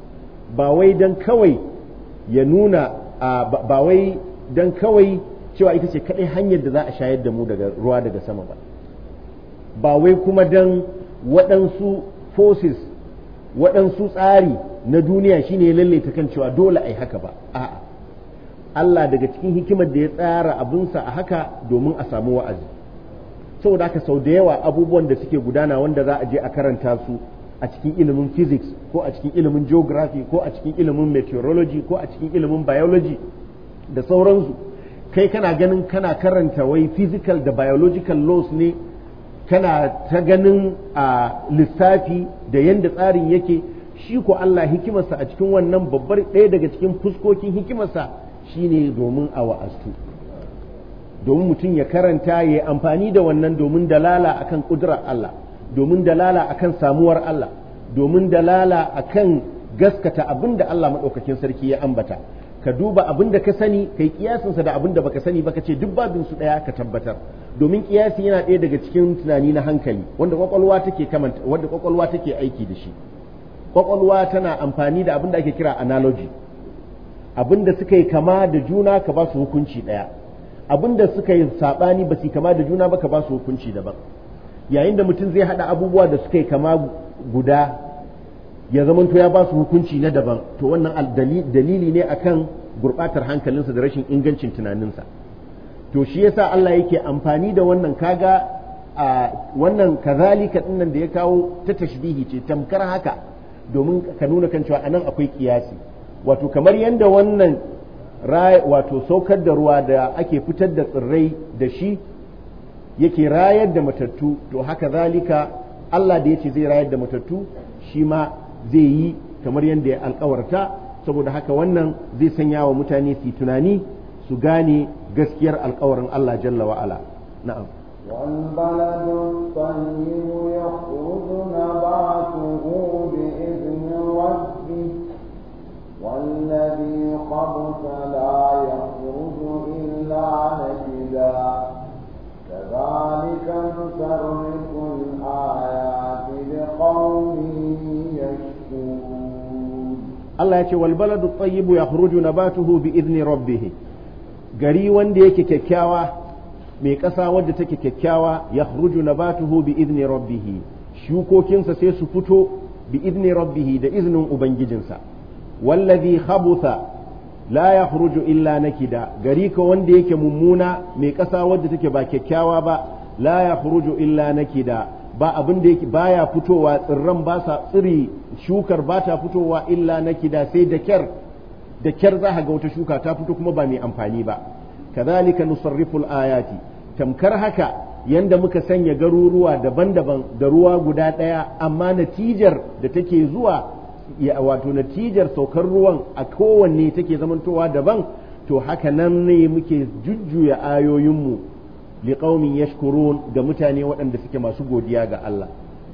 ba wai dan kawai ya nuna ba wai dan kawai cewa ita ce kaɗai hanyar da za a shayar da mu daga ruwa daga sama ba ba wai kuma dan waɗansu forces waɗansu tsari na duniya shine ya lallaita kan cewa dole ai haka ba a'a Allah daga cikin hikimar da ya tsara abinsa a haka domin a samu wa'azi saboda haka sau da yawa abubuwan da suke gudana wanda za a je a karanta su a cikin ilimin physics ko a cikin ilimin geography ko a cikin ilimin meteorology ko a cikin ilimin biology da sauransu kai kana ganin kana karanta wai physical da biological laws ne kana ta ganin a lissafi da yanda tsarin yake shi ko Allah hikimarsa a cikin wannan babbar ɗaya daga cikin fuskokin hikimarsa shine domin a wa'astu domin mutum ya karanta ya yi amfani da wannan domin dalala akan kudurar Allah domin dalala akan samuwar Allah domin dalala akan gaskata abin da Allah maɗaukakin sarki ya ambata ka duba abin da ka sani kai kiyasinsa da abin da baka sani baka ce duk babin su daya ka tabbatar domin kiyasi yana ɗaya daga cikin tunani na hankali wanda kwakwalwa take kamanta wanda kwakwalwa take aiki da shi kwakwalwa tana amfani da abin da ake kira analogy abin da suka yi kama da juna ka ba su hukunci daya abin da suka yi sabani ba su kama da juna ba ka ba su hukunci daban yayin da mutum zai hada abubuwa da suka yi kama guda ya zamanto ya ba su hukunci na daban to wannan dalili ne akan gurbatar hankalinsa da rashin ingancin tunaninsa to shi yasa Allah yake amfani da wannan kaga a wannan kazalika dinnan da ya kawo ta tashbihi ce tamkar haka domin ka nuna kan cewa anan akwai kiyasi wato kamar yanda wannan wato saukar da ruwa da ake fitar da tsirrai da shi yake rayar da matattu to haka zalika Allah da yace zai rayar da matattu shi ma zai yi kamar yanda ya alkawarta saboda haka wannan zai sanya wa mutane su tunani su gane gaskiyar alkawarin Allah jalla wa ala na'am والبلد الطيب يخرج نباته بإذن ربه والذي خبث لا يخرج إلا نكدا كذلك نصرف الآيات لقوم يشكرون الله يقول والبلد الطيب يخرج نباته بإذن ربه gari wanda yake kyakkyawa mai ƙasa wadda take kyakkyawa ya khruju nabatuhu bi idni rabbih shukokinsa sai su fito bi idni rabbih da iznin ubangijinsa wallazi khabutha la yakhruju illa nakida gari ko wanda yake mummuna mai ƙasa wadda take ba kyakkyawa ba la yakhruju illa nakida ba abin da yake baya fitowa tsirran ba sa tsiri shukar ba ta fitowa illa nakida sai da kyar da kyar za ga wata shuka ta fito kuma ba mai amfani ba kadhalika nusarriful ayati tamkar haka yanda muka sanya garuruwa daban-daban da ruwa guda ɗaya amma natijar da take zuwa wato natijar saukar ruwan a kowanne take zamantowa daban to haka nan ne muke jujjuya ayoyinmu liqaumin yashkurun ga mutane waɗanda suke masu godiya ga Allah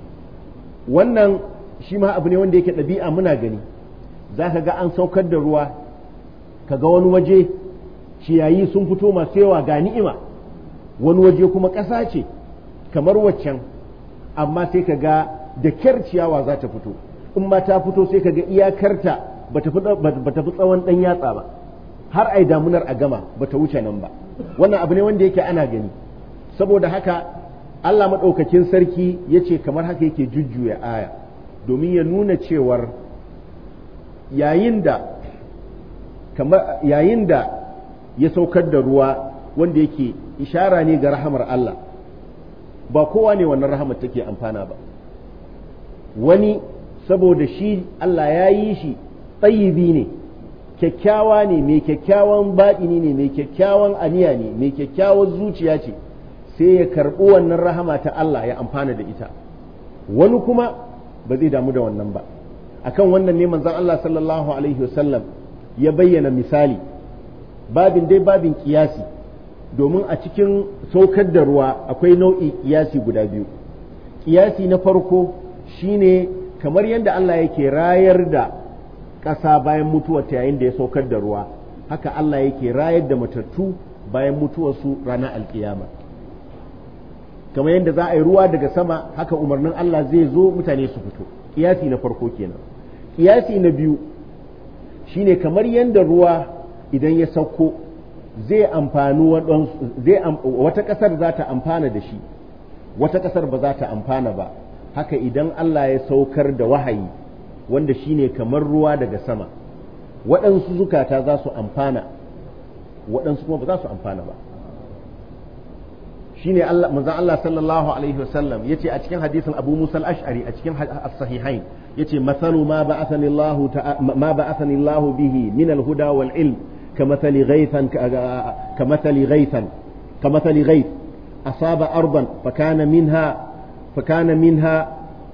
wannan shi ma abu ne wanda yake ɗabi'a muna gani za ka ga an saukar da ruwa ka ga wani waje ciyayi sun fito masu yawa ga ni'ima wani waje kuma ƙasa ce kamar waccan amma sai ka ga da kyar ciyawa za ta fito in ma ta fito sai ka ga iyakarta ba ta fi tsawon ɗan yatsa ba har ai damunar a gama ba ta wuce nan ba wannan abu ne wanda yake ana gani saboda haka Allah maɗaukakin sarki ya ce kamar haka yake jujjuya aya domin ya nuna cewar yayin da kamar yayin da ya saukar da ruwa wanda yake ishara ne ga rahamar Allah ba kowa ne wannan rahamar take amfana ba wani saboda shi Allah ya yi shi tsayibi ne kyakkyawa ne mai kyakkyawan baɗini ne mai kyakkyawan aniya ne mai kyakkyawan zuciya ce sai ya karɓi wannan rahama ta Allah ya amfana da ita wani kuma ba zai damu da wannan ba akan wannan ne manzon Allah sallallahu alaihi wasallam ya bayyana misali babin dai babin kiyasi domin a cikin saukar da ruwa akwai nau'i kiyasi guda biyu kiyasi na farko shine kamar yadda Allah yake rayar da ƙasa bayan mutuwar ta yayin da ya saukar da ruwa haka Allah yake rayar da matattu bayan mutuwarsu ranar alkiyama kamar yadda za a yi ruwa daga sama haka umarnin Allah zai zo mutane su fito kiyasi na farko kenan kiyasi na biyu shine kamar yadda ruwa idan ya sauko zai amfani wata ƙasar za ta amfana da shi wata ƙasar ba za ta amfana ba haka idan Allah ya saukar da wahayi wanda shine kamar ruwa daga sama waɗansu zukata za su amfana waɗansu kuma ba za su amfana ba shine Allah manzon Allah sallallahu alaihi wasallam yace a cikin hadisin Abu Musa al-Ash'ari a cikin as-sahihain yace mathalu ma ba'athani Allah ma ba'athani Allah bihi min al-huda wal ilm kamathali ghaythan kamathali ghaythan kamathali ghayth asaba ardan fakana minha fakana minha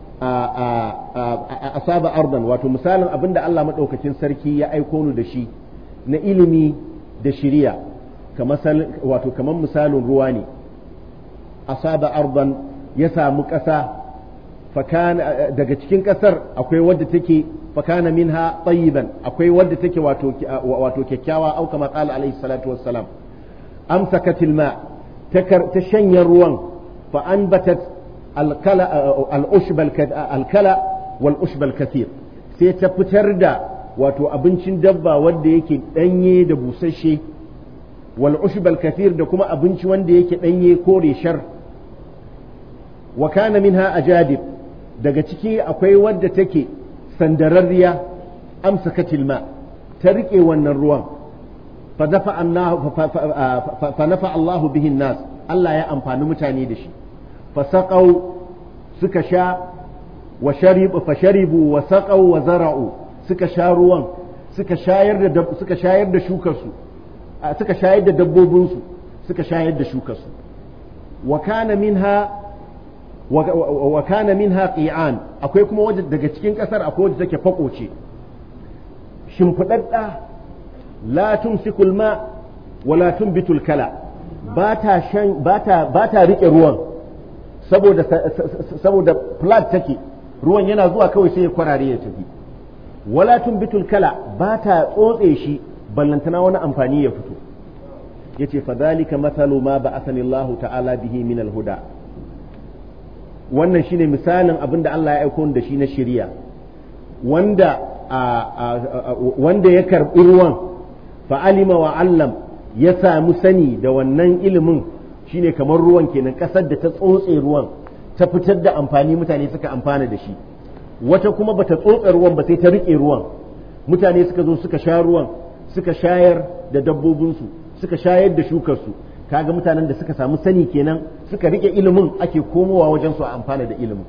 asaba ardan wato misalin abinda Allah madaukakin sarki ya aiko ni da shi na ilimi da shiriya wato kamar misalin ruwa ne asaba ardan ya samu ƙasa fakana daga cikin ƙasar akwai wadda take fakana minha tayyiban akwai wadda take wato wato kyakkyawa au kama qala alaihi salatu wassalam amsakatil ma ta shanya ruwan fa anbatat alkala al-ushb al-kala wal ushb al-kathir sai ta fitar da wato abincin dabba wanda yake danye da busasshe wal ushb al-kathir da kuma abinci wanda yake danye kore shar wa kana minha ajadib daga ciki akwai wadda take sandararriya amsakatil ma ta rike wannan ruwan fa dafa annahu fa nafa Allahu bihin nas Allah ya amfani mutane da shi fa saqau suka sha wa sharibu fa sharibu wa saqau wa zara'u suka sha ruwan suka shayar da suka shayar da shukar su suka shayar da dabbobin su suka shayar da shukar su wa kana minha wa kana minha qi'an akwai kuma waje daga cikin kasar akwai waje take fako ce shimfidadda la tumsikul ma wala tumbitul kala bata shan bata bata rike ruwan saboda saboda flat take ruwan yana zuwa kawai sai ya kwarare ya tafi wala tumbitul kala bata tsotse shi ballantana wani amfani ya fito yace fadhalika mathalu ma ba'athani Allah ta'ala bihi min al-huda wannan shine misalin abinda Allah ya aika da shi na shari'a wanda wanda ya karbi ruwan fa alima wa allam ya samu sani da wannan ilimin shine kamar ruwan kenan kasar da ta tsotse ruwan ta fitar da amfani mutane suka amfana da shi wata kuma bata tsotse ruwan ba sai ta rike ruwan mutane suka zo suka sha ruwan suka shayar da dabbobinsu suka shayar da shukarsu kaga mutanen da suka samu sani kenan suka rike ilimin ake komowa wajen su a amfana da ilimin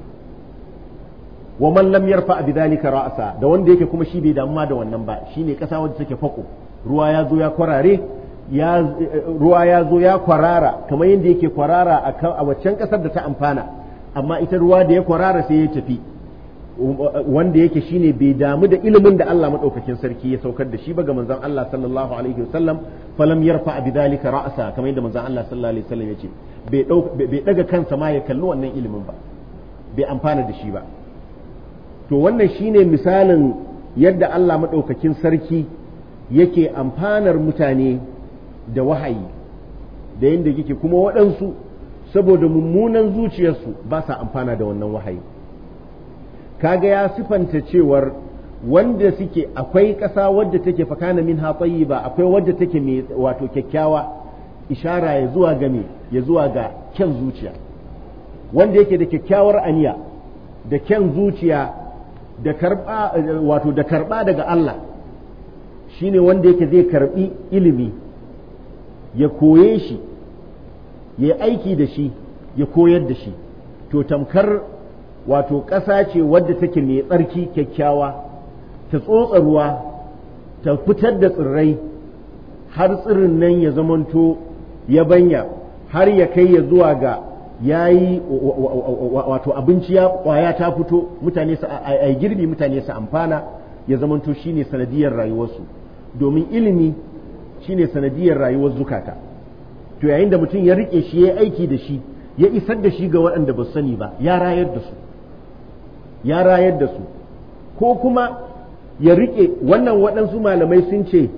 wa man lam yarfa bidhalika ra'sa da wanda yake kuma shi bai damu da wannan ba shine kasa wanda take fako ruwa ya zo ya kwarare ya ruwa ya zo ya kwarara kamar yadda yake kwarara a waccan kasar da ta amfana amma ita ruwa da ya kwarara sai ya tafi wanda yake shine bai damu da ilimin da Allah madaukakin sarki ya saukar da shi ba ga manzon Allah sallallahu alaihi wasallam falam yarfa bidhalika ra'sa kamar yadda manzon Allah sallallahu alaihi wasallam yace bai bai daga kansa ma ya kalli wannan ilimin ba bai amfana da shi ba to wannan shine misalin yadda Allah madaukakin sarki yake amfanar mutane da wahayi da yadda yake kuma waɗansu saboda mummunan zuciyarsu ba sa amfana da wannan wahayi kaga ya sifanta cewar wanda suke akwai ƙasa wadda take fakana min hatsayi ba akwai wadda take mai wato kyakkyawa ishara ya zuwa ga me ya zuwa ga kyan zuciya wanda yake da kyakkyawar aniya da kyan zuciya da karba wato da karba daga Allah shine wanda yake zai karbi ilimi ya koye shi ya aiki da shi ya koyar da shi to tamkar wato ƙasa ce wadda take mai tsarki kyakkyawa ta tsotsa ruwa ta fitar da tsirrai har tsirin nan ya zamanto ya banya har ya kai ya zuwa ga yayi wato abinci ya kwaya ta fito mutane su ai girbi mutane su amfana ya zamanto shine sanadiyar rayuwarsu domin ilimi shine sanadiyar rayuwar zukata to yayin da mutum ya rike shi ya aiki da shi ya isar da shi ga waɗanda ba su sani ba ya rayar da su ya rayar da su ko kuma ya rike wannan waɗansu malamai sun ce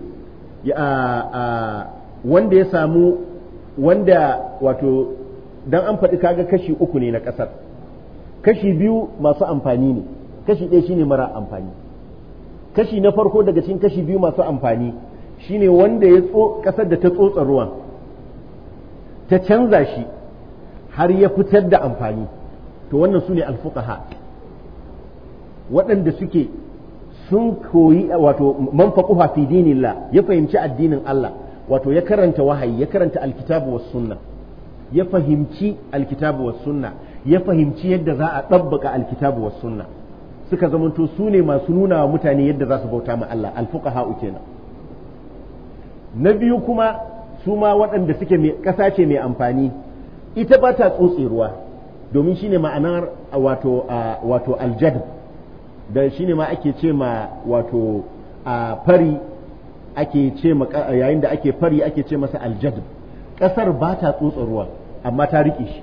wanda ya samu wanda wato dan an faɗi kaga kashi uku ne na ƙasar kashi biyu masu amfani ne kashi ɗaya shine mara amfani kashi na farko daga cikin kashi biyu masu amfani shine wanda ya tso ƙasar da ta tsotsa ruwan ta canza shi har ya fitar da amfani to wannan su ne alfuqaha waɗanda suke sun koyi wato man faquha fi dinillah ya fahimci addinin Allah wato ya karanta wahayi ya karanta alkitabu was sunna ya fahimci alkitabu was sunna ya fahimci yadda za a dabbaka alkitabu was sunna suka zamanto su ne masu nuna wa mutane yadda za su bauta ma Allah alfuqaha kenan na biyu kuma su ma waɗanda suke mai ƙasa ce mai amfani ita ba ta tsotse ruwa domin shine ma'anar wato wato aljadb da shine ma ake ce ma wato a fari ake ce ma yayin da ake fari ake ce masa aljadb ƙasar ba ta tsotse ruwa amma ta rike shi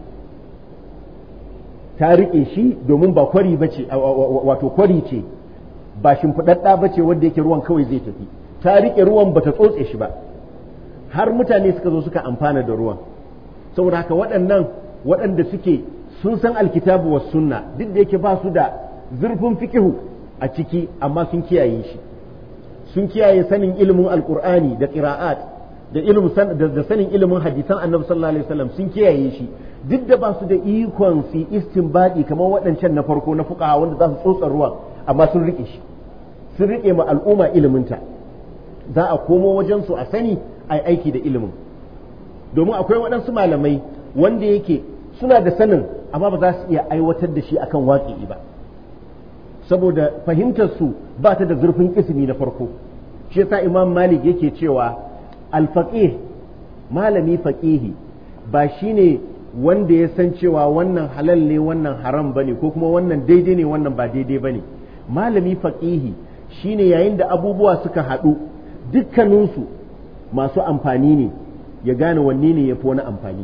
ta rike shi domin ba kwari bace wato kwari ce ba shimfiɗaɗɗa bace wanda yake ruwan kawai zai tafi ta rike ruwan bata tsotse shi ba har mutane suka zo suka amfana da ruwan saboda haka waɗannan waɗanda suke sun san alkitabu was sunna duk da yake ba su da zurfin fikihu a ciki amma sun kiyaye shi sun kiyaye sanin ilimin alqur'ani da qira'at da ilimin da sanin ilimin hadisan annabi sallallahu alaihi wasallam sun kiyaye shi duk da ba su da ikon su istinbadi kamar waɗancan na farko na fuqaha wanda za su tsotsa ruwan amma sun rike shi sun rike ma al'umma iliminta za a komo wajen su a sani ai aiki da ilimin domin akwai waɗansu malamai wanda yake suna da sanin amma ba za su iya aiwatar da shi akan waƙi ba saboda fahimtar su ba ta da zurfin ismi na farko shi yasa imam malik yake cewa al-faqih malami faqihi ba shine wanda ya san cewa wannan halal ne wannan haram bane ko kuma wannan daidai ne wannan ba daidai bane malami faqihi shine yayin da abubuwa suka haɗu dukkaninsu masu amfani ne ya gane wanne ne yafi wani amfani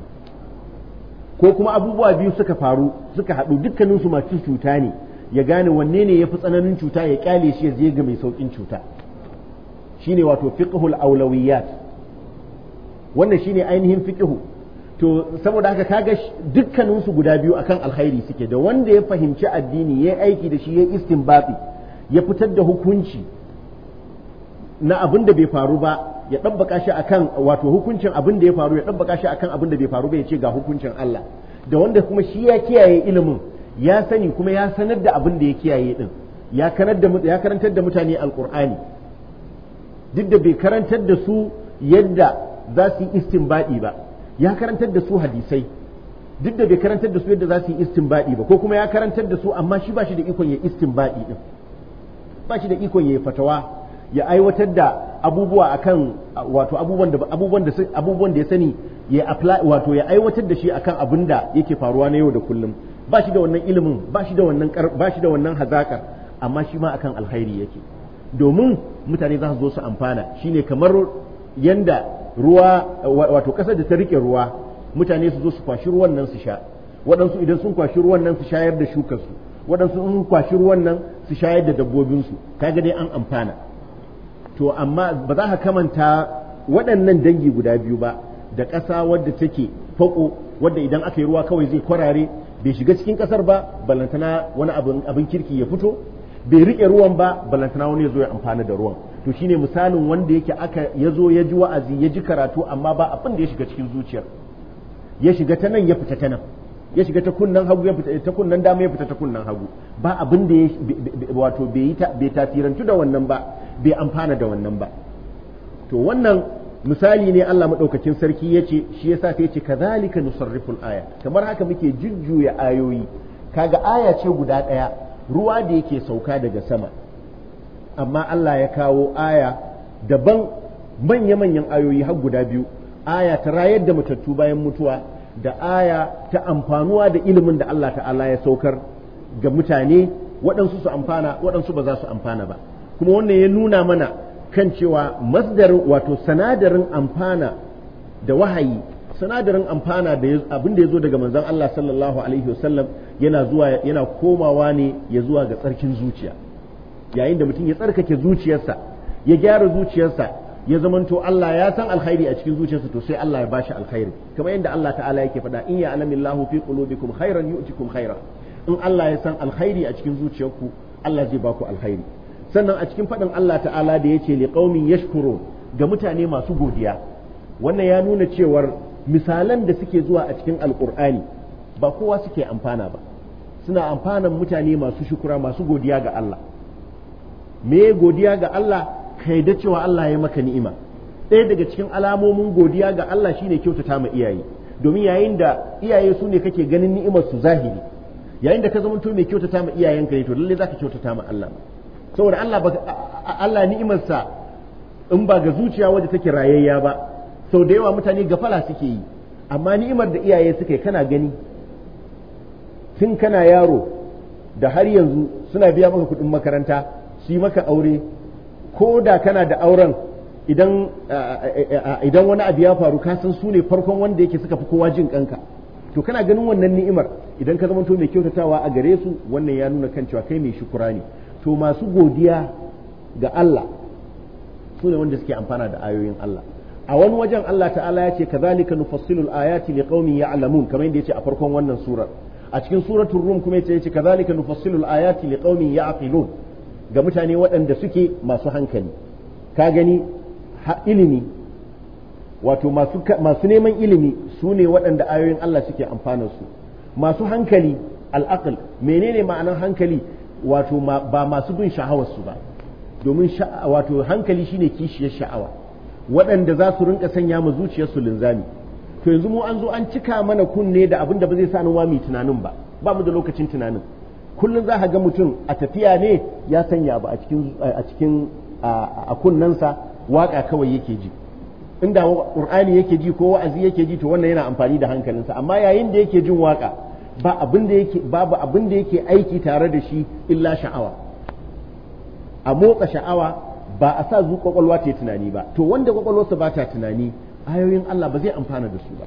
ko kuma abubuwa biyu suka faru suka haɗu dukkaninsu masu cuta ne ya gane wanne ne yafi tsananin cuta ya kyale shi ya je ga mai saukin cuta shine wato fiqhul awlawiyat wannan shine ainihin fiqhu to saboda haka kaga dukkanin su guda biyu akan alkhairi suke da wanda ya fahimci addini yayi aiki da shi yayi istinbati ya fitar da hukunci na abin da bai faru ba ya dabbaka shi akan wato hukuncin abin da ya faru ya dabbaka shi akan abin da bai faru ba ya ce ga hukuncin Allah da wanda kuma shi ya kiyaye ilimin ya sani kuma ya sanar da abin da ya kiyaye din ya karantar da ya karantar da mutane alqur'ani duk da bai karantar da su yadda za su yi istinbadi ba ya karantar da su hadisai duk da bai karantar da su yadda za su yi istinbadi ba ko kuma ya karantar da su amma shi ba shi da ikon ya istinbadi din ba shi da ikon ya fatawa ya aiwatar da abubuwa akan wato abubuwan da abubuwan da abubuwan da ya sani ya apply wato ya aiwatar da shi akan abin da yake faruwa na yau da kullum ba shi da wannan ilimin ba shi da wannan ba shi da wannan hazakar amma shi ma akan alkhairi yake domin mutane za su zo su amfana shine kamar yanda ruwa wato kasar da ta rike ruwa mutane su zo su kwashi ruwan nan su sha waɗansu idan sun kwashi ruwan nan su shayar da shukarsu waɗansu sun kwashi ruwan nan su shayar da dabbobinsu kaga dai an amfana to amma ba za ka kamanta waɗannan dangi guda biyu ba da ƙasa wadda take fako wadda idan aka yi ruwa kawai zai kwarare bai shiga cikin ƙasar ba balantana wani abin kirki ya fito bai rike ruwan ba balantana wani ya zo ya amfana da ruwan to shine misalin wanda yake aka ya zo ya ji wa'azi ya ji karatu amma ba abin da ya shiga cikin zuciyar ya shiga ta nan ya fita ta nan ya shiga ta kunnan hagu ya fita ta kunnan dama ya fita ta kunnan hagu ba abin da ya wato bai yi bai tasirantu da wannan ba bai amfana da wannan ba to wannan misali ne Allah madaukakin sarki yace shi yasa sai yace kadhalika nusarriful aya kamar haka muke jujjuya ayoyi kaga aya ce guda daya ruwa da yake sauka daga sama amma Allah ya kawo aya daban manya-manyan ayoyi har guda biyu aya ta rayar da matattu bayan mutuwa da aya ta amfanuwa da ilimin da Allah ta'ala ya saukar ga mutane waɗansu su amfana waɗansu ba za su amfana ba kuma wannan ya nuna mana kan cewa masdarin wato sanadarin amfana da wahayi sanadarin amfana da abin da ya zo daga manzon Allah sallallahu alaihi wasallam yana zuwa yana komawa ne ya zuwa ga tsarkin zuciya yayin da mutum ya tsarkake zuciyarsa ya gyara zuciyarsa ya zamanto Allah ya san alkhairi a cikin zuciyarsa to sai Allah ya bashi alkhairi kamar yadda Allah ta'ala yake faɗa in ya alamillahu fi qulubikum khairan yu'tikum khairan in Allah ya san alkhairi a cikin zuciyarku Allah zai baku alkhairi sannan a cikin faɗin Allah ta'ala da yace liqaumin yashkurun ga mutane masu godiya wannan ya nuna cewar misalan da suke zuwa a cikin alkur'ani ba kowa suke amfana ba suna amfanan mutane masu shukura masu godiya ga Allah me godiya ga Allah kai da cewa Allah ya maka ni'ima ɗaya daga cikin alamomin godiya ga Allah shine kyautata ma iyaye domin yayin da iyaye su ne kake ganin ni'imar su zahiri yayin da ka zama to mai kyautata ma iyayenka ne to lalle zaka kyautata ma Allah saboda Allah ba Allah ni'imarsa in ba ga zuciya wadda take rayayya ba sau da yawa mutane gafala suke yi amma ni'imar da iyaye suke kana gani tun kana yaro da har yanzu suna biya maka kuɗin makaranta su yi maka aure ko da kana da auren idan idan wani abu ya faru ka san su ne farkon wanda yake suka fi kowa jin kanka to kana ganin wannan ni'imar idan ka zama to mai kyautatawa a gare su wannan ya nuna kan cewa kai mai shukura ne to masu godiya ga Allah su ne wanda suke amfana da ayoyin Allah a wani wajen Allah ta'ala ya ce kazalika nufassilul ayati liqaumin ya'lamun kamar yadda yace a farkon wannan surar a cikin suratul rum kuma yace yace kazalika nufassilul ayati liqaumin ya'qilun ga mutane waɗanda suke masu hankali ka gani ilimi wato masu masu neman ilimi su ne waɗanda ayoyin Allah suke amfana su masu hankali al'aql menene ma'anar hankali wato ba masu bin sha'awarsu ba, domin wato hankali shine kishiyar sha'awa, waɗanda za su rinka sanya ma zuciyarsu linzami. To yanzu mu an zo an cika mana kunne da abin da ba zai sa wa mu tunanin ba, ba mu da lokacin tunanin. Kullum za ka ga mutum a tafiya ne ya sanya ba a cikin a cikin a kunnensa waka kawai yake ji, inda Qur'ani yake ji ko wa'azi yake ji to wannan yana amfani da hankalinsa, amma yayin da yake jin waka ba abin da yake babu abin da yake aiki tare da shi illa sha'awa, a motsa sha'awa ba a sa zu kwakwalwa ta tunani ba. To wanda kwakwalwarsa ba ta tunani, ayoyin Allah ba zai amfana da su ba,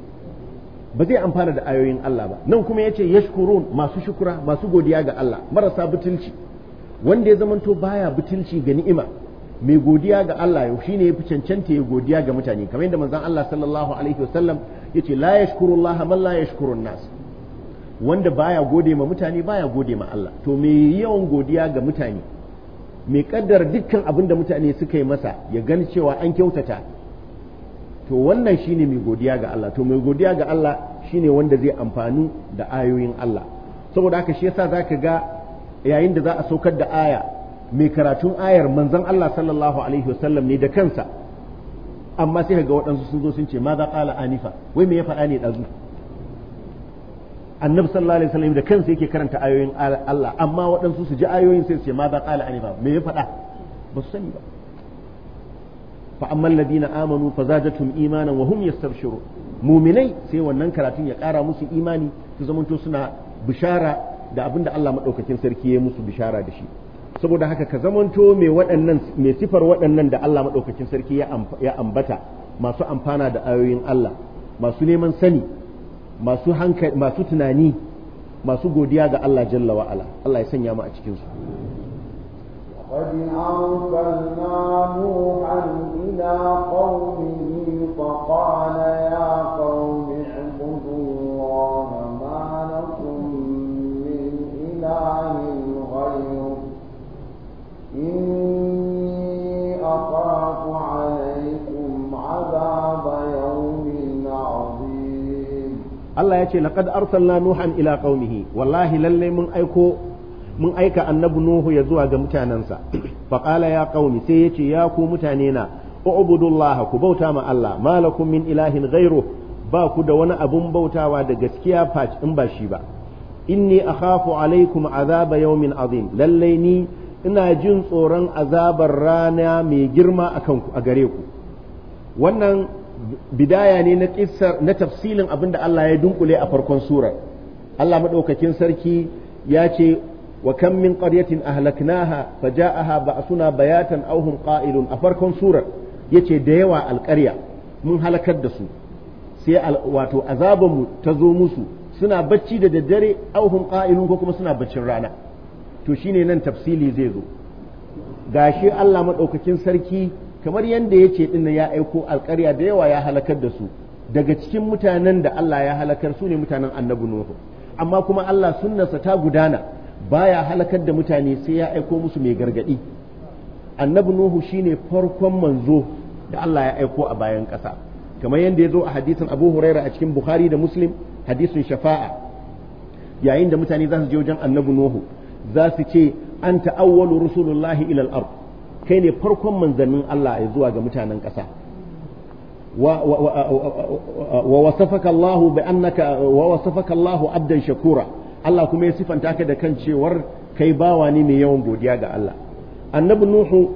ba zai amfana da ayoyin Allah ba. Nan kuma yace yashkurun, masu shukura, masu godiya ga Allah, marasa butulci. Wanda ya zamanto baya butulci ga ni'ima, mai godiya ga Allah yau shine yafi cancanta ya godiya ga mutane, kamar yadda manzon Allah sallallahu alaihi wasallam yace la yashkurullaha man la yashkurun nas. Wanda baya gode ma mutane baya gode ma Allah. To mai yawan godiya ga mutane, mai kaddara dukkan abin da mutane suka yi masa ya gani cewa an kyautata, to wannan shine mai godiya ga Allah. To mai godiya ga Allah shine wanda zai amfani da ayoyin Allah. Saboda haka shi yasa zaka ga yayin da za a saukar da aya, mai karatun ayar manzon Allah sallallahu alaihi wasallam ne da kansa, amma sai ga waɗansu sun zo sun ce ma za qala anifa, wai me ya faɗa ne ɗazu. Annabi sallallahu alaihi wasallam da kansa yake karanta ayoyin Allah, amma waɗansu su ji ayoyin sai su ce ma za qala anifa, me ya faɗa, ba su sani ba. fa amman ladina amanu fazadatum imanan wa hum yastabshirun, mu'minai sai wannan karatun ya ƙara musu imani su zamanto suna bishara da abinda Allah madaukakin sarki ya musu bishara da shi. Saboda haka ka zamanto mai waɗannan mai sifar waɗannan da Allah madaukakin sarki ya ambata, masu amfana da ayoyin Allah, masu neman sani, masu hankali, masu tunani, masu godiya ga Allah jalla wa ala. Allah ya sanya mu a cikin su. قد أرسلنا نوحا إلى قومه فقال يا قوم اعبدوا الله ما لكم من إله غيره إني أخاف عليكم عذاب يوم عظيم. الله يقول لقد أرسلنا نوحا إلى قومه، والله للي من أيكو mun aika annabi Nuhu ya zuwa ga mutanensa. Faƙala ya ƙauni, sai ya ce ya ku mutanena, u'budullah, ku bauta ma Allah, malakum min ilahin ghairu, ba ku da wani abun bautawa da gaskiya faci in ba shi ba. Inni akhafu alaikum azaba yawmin azim, lallai ni ina jin tsoron azabar rana mai girma akan ku, a gare ku. Wannan bidaya ne na kissar na tafsilin abinda Allah ya dunkule a farkon surar. Allah madaukakin sarki ya ce وكم من قرية أهلكناها فجاءها بأسنا بياتا أو هم قائلون. أفركم سورة يتي ديوى القرية من هلكت دسو سي واتو أذابهم تزومسو سنا بچي دا ددري أو هم قائلون كوكما سنا بچي رانا. توشيني نن تفصيلي زيزو gashi Allah madaukakin sarki kamar yanda yace din ya aiko alƙarya da yawa ya halakar da su, daga cikin mutanen da Allah ya halakar su ne mutanen Annabi Nuhu, amma kuma Allah sunnarsa ta gudana baya halakar da mutane sai ya aiko musu mai gargadi. Annabi Nuhu shine farkon manzo da Allah ya aiko a bayan ƙasa, kamar yadda ya zo a hadisin Abu Huraira a cikin Bukhari da Muslim, hadisin shafa'a. Yayin da mutane za su je wajen Annabi Nuhu za su ce anta awwalu rusulullahi ila al-ard, kai ne farkon manzannin Allah ya zuwa ga mutanen ƙasa. wa wasafaka Allahu bi annaka wa wasafaka Allahu abdan shakura, Allah kuma ya sifanta ka da kan cewar kai bawa ne mai yawan godiya ga Allah. Annabi Nuhu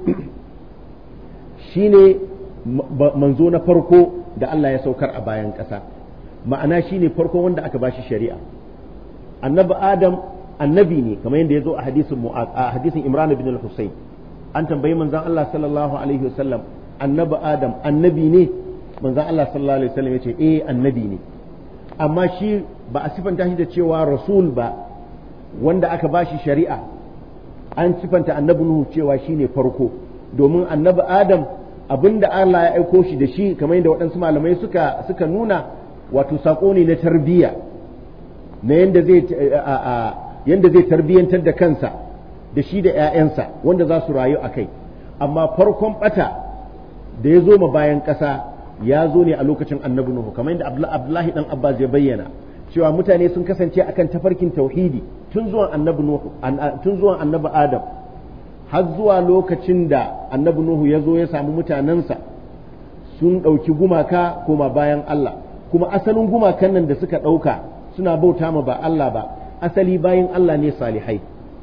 shine manzo na farko da Allah ya saukar a bayan ƙasa, ma'ana shine farko wanda aka bashi shari'a. Annabi Adam annabi ne kamar yadda ya zo a hadisin Mu'az, a hadisin Imran ibn al-Husayn, an tambayi manzon Allah sallallahu alaihi wasallam, annabi Adam annabi ne? Manzon Allah sallallahu alaihi wasallam ya ce eh annabi ne, amma shi ba a sifanta shi da cewa rasul ba, wanda aka bashi shari'a. An sifanta annabi Nuhu cewa shine farko, domin annabi Adam abinda Allah ya aiko shi da shi kamar yadda waɗansu malamai suka suka nuna, wato sako ne na tarbiyya, na yanda zai yanda zai tarbiyantar da kansa da shi da ƴaƴansa wanda za su rayu a kai. Amma farkon bata da ya zo ma bayan ƙasa ya zo ne a lokacin annabi Nuhu, kamar yadda Abdullahi dan Abbas ya bayyana cewa mutane sun kasance akan tafarkin tauhidi tun zuwan annabi Nuhu tun zuwan annabi Adam har zuwa lokacin da annabi Nuhu ya zo ya samu mutanensa sun ɗauki gumaka koma bayan Allah, kuma asalin gumakan nan da suka ɗauka suna bauta ma ba Allah ba, asali bayan Allah ne salihai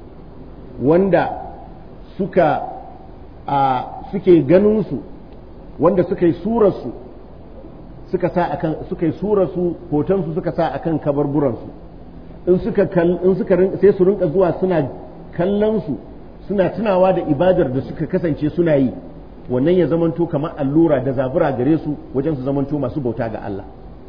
wanda suka a suke ganinsu, wanda suka yi surarsu suka sa akan suka yi surarsu hotonsu suka sa akan kabarburansu, in suka in suka sai su rinka zuwa suna kallon su suna tunawa da ibadar da suka kasance suna yi, wannan ya zamanto kamar allura da zabura gare su wajen su zamanto masu bauta ga Allah.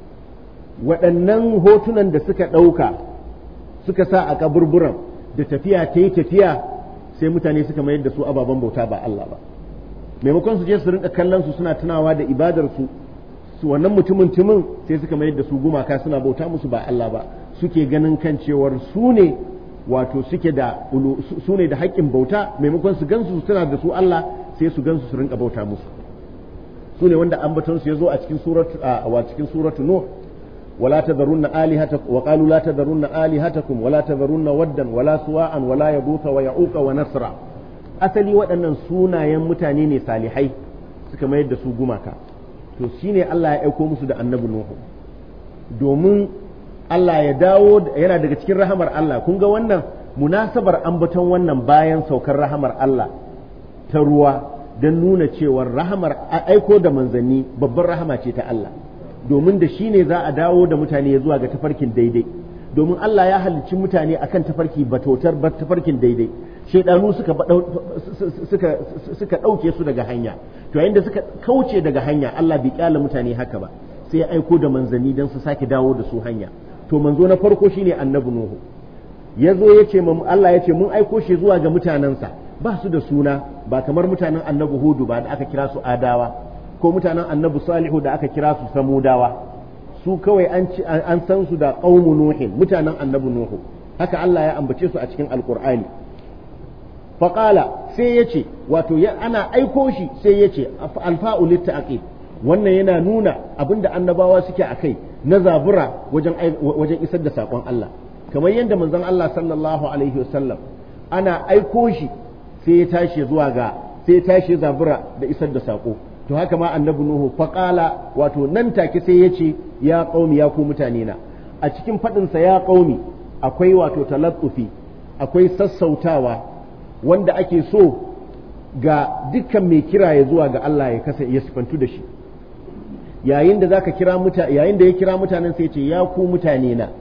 Waɗannan hotunan da suka ɗauka suka sa a kaburburan da tafiya ta yi tafiya sai mutane suka mayar da su ababen bauta ba Allah ba, maimakon su je su rinka kallon su suna tunawa da ibadar su su wannan mutumin tumin sai suka mayar da su gumaka suna bauta musu ba Allah ba, suke ganin kan cewar su ne wato suke da su ne da haƙƙin bauta, maimakon su gansu su tana da su Allah sai su gansu su rinka bauta musu. Su ne wanda ambaton su yazo a cikin suratu a cikin suratu Nuh, wala tadharunna alihatakum wa qalu la tadharunna alihatakum wala tadharunna waddan wala suwa'an wala yaghutha wa ya'uqa wa nasra. Asali waɗannan sunayen mutane ne salihai suka mayar da su gumaka, to shine Allah ya aiko musu da annabi Nuhu domin Allah ya dawo, yana daga cikin rahamar Allah. Kun ga wannan munasabar ambaton wannan bayan saukar rahamar Allah ta ruwa don nuna cewar rahamar aiko da manzanni babbar rahama ce ta Allah, domin da shi ne za a dawo da mutane zuwa ga tafarkin daidai, domin Allah ya halicci mutane akan tafarki batotar tafarkin daidai, shaidanu suka suka suka ɗauke su daga hanya, to yayin da suka kauce daga hanya Allah bai kyala mutane haka ba, sai ya aiko da manzanni don su sake dawo da su hanya. To manzo na farko shine annabi Nuhu, ya zo ya ce Allah ya ce mun aiko shi zuwa ga mutanensa, ba su da suna, ba kamar mutanen annabi Hudu ba da aka kira su Adawa, ko mutanen annabi Salihu da aka kira su Samudawa, su kawai an an san su da qaumu Nuhin, mutanen annabi Nuhu, haka Allah ya ambace su a cikin Alqur'ani. Faqala sai ya ce, wato ana aiko shi sai ya ce alfa'u litta'aqib, wannan yana nuna abinda annabawa suke a kai na zabura wajen wajen isar da sakon Allah, kamar yadda manzon Allah sallallahu alaihi wasallam ana aiko shi sai ya tashi zuwa ga sai ya tashi zabura da isar da sako, to haka ma annabi Nuhu faqala, wato nan take sai ya ce ya qaumi ya ku mutane na. A cikin fadin sa ya qaumi akwai wato talattufi, akwai sassautawa wanda ake so ga dukkan mai kira ya zuwa ga Allah ya kasa ya sifantu da shi. Yayin da zaka kira muta yayin da ya kira mutanen sai ya ce ya ku mutane na,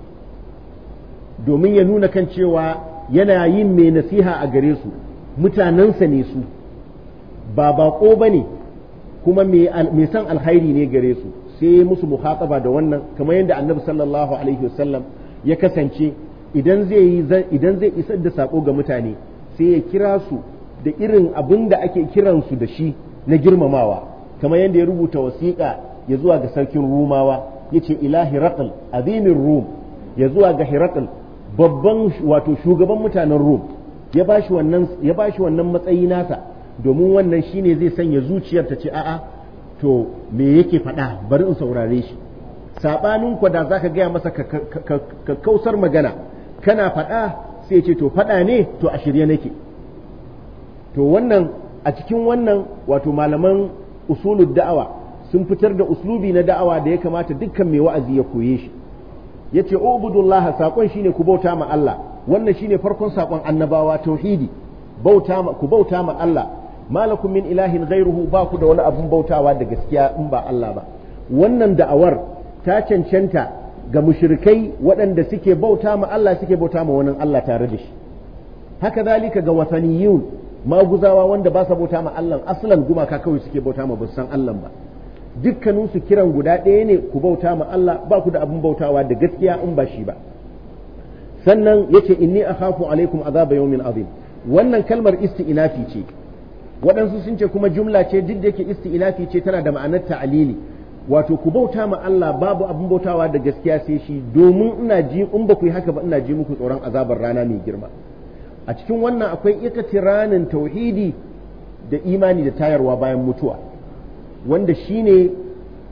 domin ya nuna kan cewa yana yin mai nasiha a gare su, mutanensa ne su, ba bako bane kuma mai san alkhairi ne gare su, sai musu muhataba da wannan, kamar yadda annabi sallallahu alaihi wasallam ya kasance idan zai yi idan zai isar da sako ga mutane sai ya kira su da irin abin da ake kiransu da shi na girmamawa, kamar yadda ya rubuta wasiƙa ya zuwa ga sarkin Rumawa, yace ila Hiraql azimin Rum, ya zuwa ga Hiraql babban wato shugaban mutanen Rum, ya bashi wannan ya bashi wannan matsayi nasa, domin wannan shine zai sanya zuciyar ta ce a'a to me yake faɗa bari in saurare shi. Sabanin ku da zaka gaya masa ka kausar magana kana faɗa sai ce to faɗa ne to a shirye nake. To wannan a cikin wannan wato malaman usulul da'awa sun fitar da uslubi na da'awa da ya kamata dukkan mai wa'azi ya koye shi. Yace ubudullah, sakon shine ku bauta ma Allah, wannan shine farkon sakon annabawa, tauhidi, bauta ma ku bauta ma Allah, malakum min ilahin ghairuhu, ba ku da wani abun bautawa da gaskiya in ba Allah ba. Wannan da'awar ta cancanta ga mushrikai waɗanda suke bauta ma Allah suke bauta ma wani Allah tare da shi, haka zalika ga wataniyun maguzawa wanda ba sa bauta ma Allah, aslan gumaka kawai suke bauta ma ba san Allah ba. Dukkanin su kiran guda ɗaya ne, ku bauta ma Allah, ba ku da abin bautawa da gaskiya in ba shi ba. Sannan yace inni akhafu alaikum azaba yawmin azim, wannan kalmar isti'nafi ce, waɗansu sun ce kuma jumla ce, duk da yake isti'nafi ce tana da ma'anar ta'alili, wato ku bauta ma Allah babu abin bautawa da gaskiya sai shi, domin ina ji in ba ku yi haka ba ina ji muku tsoron azabar rana mai girma. A cikin wannan akwai ikatiranin tauhidi da imani da tayarwa bayan mutuwa, wanda shine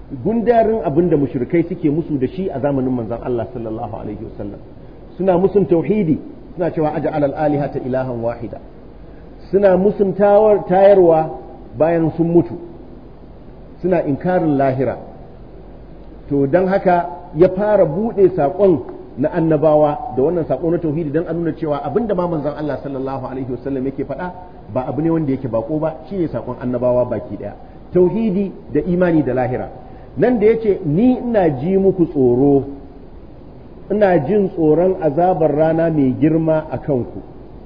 gundarin abin da mushrikai suke musu da shi a zamanin manzon Allah sallallahu alaihi wasallam. Suna musun tauhidi, suna cewa aj'al al-alihata ilahan wahida, suna musun tayarwa bayan sun mutu, suna inkarin lahira. To don haka ya fara buɗe saƙon na annabawa da wannan saƙo na tauhidi don a nuna cewa abinda ma manzon Allah sallallahu alaihi wasallam yake faɗa ba abu ne wanda yake bako ba, shine saƙon annabawa baki ɗaya, tauhidi da imani da lahira. Nan da yace ni ina ji muku tsoro, ina jin tsoron azabar rana mai girma a kanku.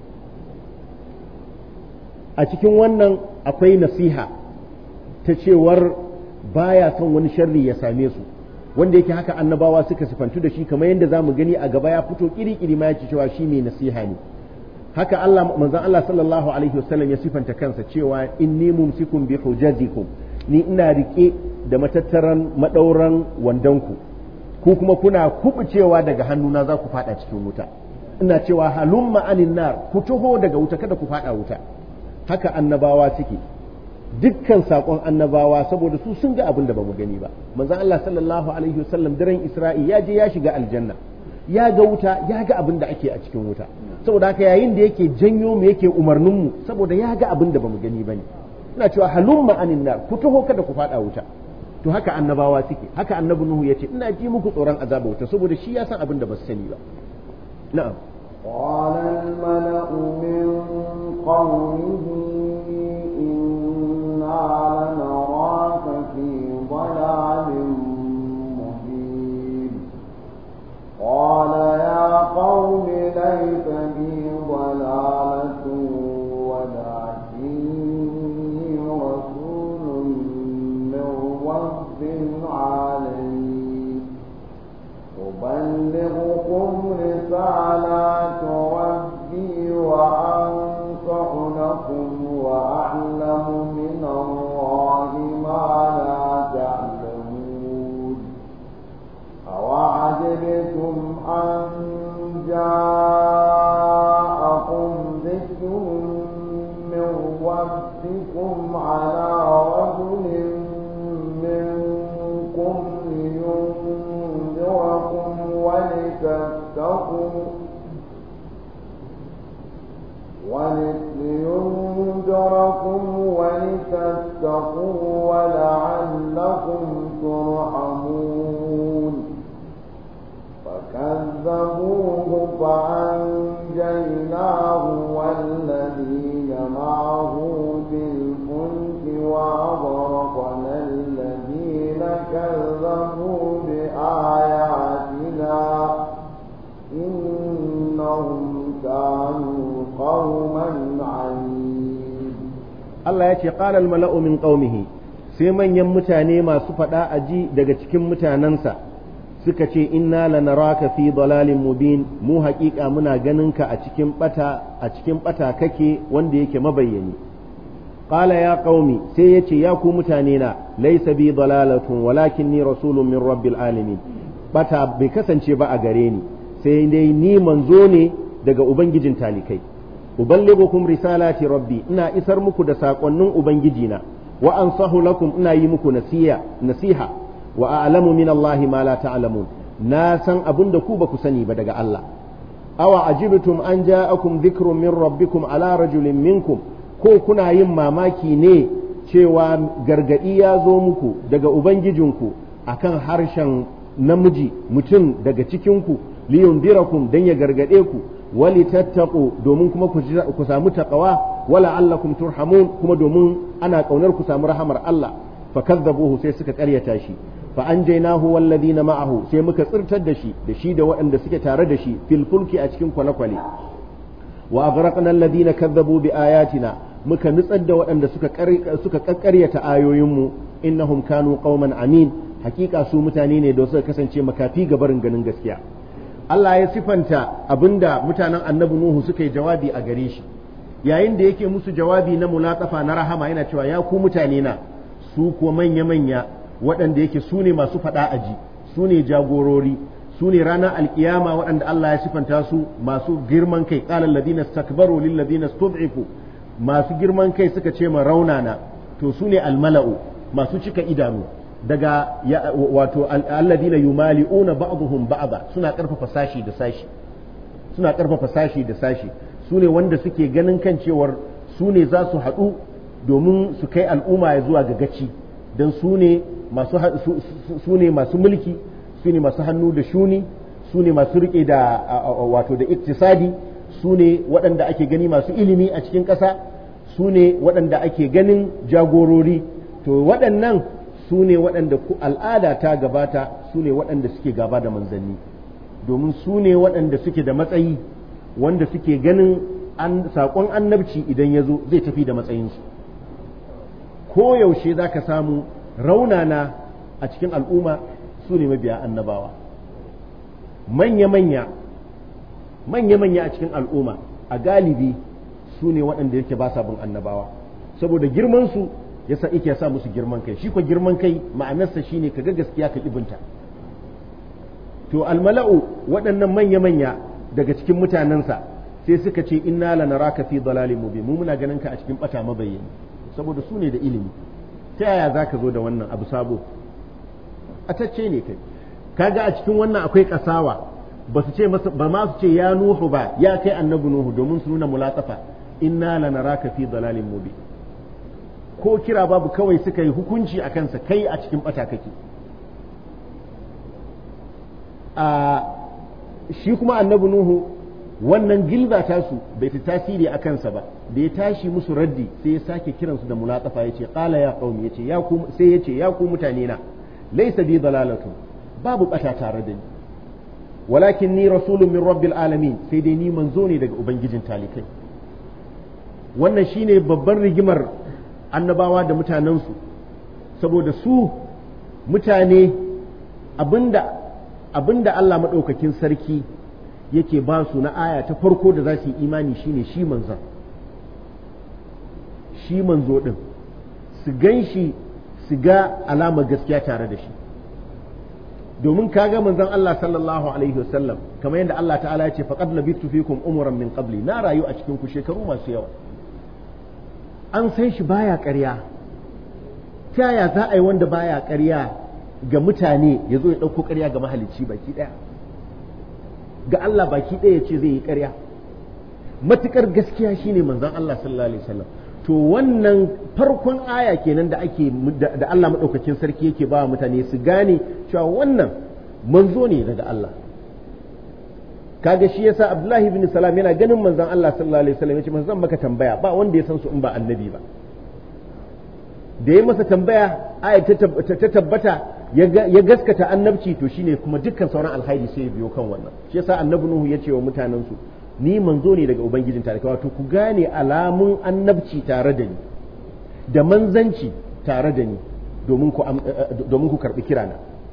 A cikin wannan akwai nasiha ta cewar baya son wani sharri ya same su, wanda yake haka annabawa suka sifantu da shi, kamar yadda zamu gani a gaba ya fito kiri-kiri ma yace cewa shi mai nasiha ne. Haka Allah manzon Allah sallallahu alaihi wasallam ya sifanta kansa cewa inni mumsikum bi hujazikum, ni ina rike da matattaran madauran wandanku, ku kuma kuna kubucewa daga hannuna za ku fada cikin wuta. Ina cewa halumma anin nar, ku taho daga wuta kada ku fada wuta. Haka annabawa suke, dukkan saƙon annabawa, saboda su sun ga abin da ba mu gani ba. Manzon Allah sallallahu alaihi wasallam daren Isra'i ya je ya shiga aljanna, ya ga wuta, ya ga abin da ake a cikin wuta. Saboda haka yayin da yake janyo mu yake umarnin mu, saboda ya ga abin da ba mu gani bane. Ina cewa halumma anin nar, ku taho kada ku fada wuta. To haka annabawa suke. Haka annabi Nuhu yace ina ji muku tsoron azaba wuta, saboda shi ya san abin da ba su sani ba. Na'am. قال الملأ من قومه إنا لنراك في ضلال مبين. قال يا قوم ليس بي ضلالة ولكني رسول من رب العالمين أبلغكم رسالات ربي وأنصح لكم وأعلم من الله ما لا تعلمون. أوعجبتم أن جاءكم ذكر من ربكم على رجل منكم لينذركم ولتتقوا ولينذركم ولتتقوا ولعلكم ترحمون. فكذبوه فأنجيناه والذين معه بالفلك وأغرقنا الذين كذبوا بآياتنا إنهم كانوا قوما عمين. Allah ya ce qala al-mala'u min qaumihi, sai manyan mutane masu faɗa aji daga cikin mutanensa suka ce inna lanaraka fi dalalin mubin, mu haƙiƙa muna ganinka a cikin bata a cikin bata kake wanda yake mabayyani. Qala ya qaumi, sai yace ya ku mutane na laysa bi dalalatun walakinni rasulun min rabbil alamin, bata bai kasance ba a gare ni, sai dai ni manzo ne daga ubangijin talikai. Uballighukum risalati rabbi, ina isar muku da sakonnin ubangijina, wa ansahu lakum, ina yi muku nasiha nasiha wa a'lamu min Allah ma la ta'lamun, na san abin da ku ba ku sani ba daga Allah. Awa ajibtum an ja'akum dhikrun min rabbikum ala rajulin minkum, ko kuna yin mamaki ne cewa gargadi ya zo muku daga ubangijinku akan harshen namiji mutum daga cikinku, liyundirakum dan ya gargade ku, wali tattaqu domin kuma ku samu taqwa, wala allakum turhamun kuma domin ana kaunar ku samu rahamar Allah. Fakazzabuhu, sai suka karyata shi, fa anjaynahu walladhina ma'ahu, sai muka tsirtar da shi da shi da waɗanda suke tare da shi fil fulki a cikin kwale-kwale. Wa aghraqna alladhina kazzabu bi ayatina, muka nutsar da waɗanda suka suka kakkaryata ayoyinmu, innahum kanu qauman amin, hakika su mutane ne da suka kasance makafi ga barin ganin gaskiya. Allah ya sifanta abinda mutanen annabi Nuhu suka yi jawabi a gare shi, yayin da yake musu jawabi na mulatafa na rahama, yana cewa ya ku mutane na, su kuwa manya-manya waɗanda yake su ne masu faɗa aji, su ne jagorori, su ne ranar alkiyama waɗanda Allah ya sifanta su masu girman kai. Qala alladhina istakbaru lil ladina istud'ifu, masu girman kai suka ce ma raunana, to su ne almala'u, masu cika idanu, daga wato alladina yumali'una ba'dhum ba'da suna karfafa sashi da sashi suna karfafa sashi da sashi sune wanda suke ganin kan cewar su ne za su haɗu domin su kai al'umma ya zuwa ga gaci don su ne masu su ne masu mulki su ne masu hannu da shuni su ne masu rike da wato da iktisadi su ne waɗanda ake gani masu ilimi a cikin ƙasa su ne waɗanda ake ganin jagorori to waɗannan su ne waɗanda al'ada ta gabata su ne waɗanda suke gaba da manzanni domin su ne waɗanda suke da matsayi wanda suke ganin saƙon annabci idan ya zo zai tafi da matsayinsu ko yaushe za ka samu raunana a cikin al'umma su ne mabiya annabawa manya-manya manya-manya a cikin al'umma a galibi su ne waɗanda yake ba sa bin annabawa saboda girmansu ya sa ike sa musu girman kai shi ko girman kai ma'anarsa shine ka ga gaskiya ka ibinta to almala'u waɗannan manya-manya daga cikin mutanensa sai suka ce inna lanaraka fi dalalin mubin mu muna ganin ka a cikin bata mabayyani saboda su ne da ilimi ta yaya zaka zo da wannan abu sabo a tacce ne kai kaga a cikin wannan akwai kasawa ba su ce masa ba ma su ce ya nuhu ba ya kai annabi nuhu domin su nuna mulatafa inna lanaraka fi dalalin mubin ko kira babu kawai suka yi hukunci a kansa kai a cikin bata kake a shi kuma annabi nuhu wannan gilba tasu bai ta tasiri a kansa ba da ya tashi musu raddi sai ya sake kiransu da mulatafa yace qala ya qaumi yace ya ku sai yace ya ku mutane na laysa bi dalalatu babu bata tare da ni walakin ni rasulun min rabbil alamin sai dai ni manzo ne daga ubangijin talikai wannan shine babban rigimar annabawa da mutanensu saboda su mutane abinda abinda Allah madaukakin sarki yake ba su na aya ta farko da za su yi imani shine shi manzon shi manzo din su gan shi su ga alamar gaskiya tare da shi domin kaga manzon Allah sallallahu alaihi wasallam kamar yadda Allah ta'ala ya ce faqad labitu fikum umuran min qabli na rayu a cikin ku shekaru masu yawa an san shi baya ƙarya ta yaya za a yi wanda baya ƙarya ga mutane ya zo ya ɗauko ƙarya ga mahalicci baki ɗaya ga Allah baki ɗaya ya ce zai yi ƙarya matuƙar gaskiya shine manzon Allah sallallahu alaihi wasallam to wannan farkon aya kenan da ake da Allah madaukakin sarki yake ba mutane su gane cewa wannan manzo ne daga Allah kaga shi yasa Abdullahi ibn Salam yana ganin manzon Allah sallallahu alaihi wasallam yace manzon maka tambaya ba wanda ya san su in ba annabi ba da ya masa tambaya aya ta tabbata ya gaskata annabci to shine kuma dukkan sauran alkhairi sai ya biyo kan wannan shi yasa annabi Nuhu ya ce wa mutanen su ni manzo ne daga ubangijin tare wato ku gane alamun annabci tare da ni da manzanci tare da ni domin ku domin ku karbi kirana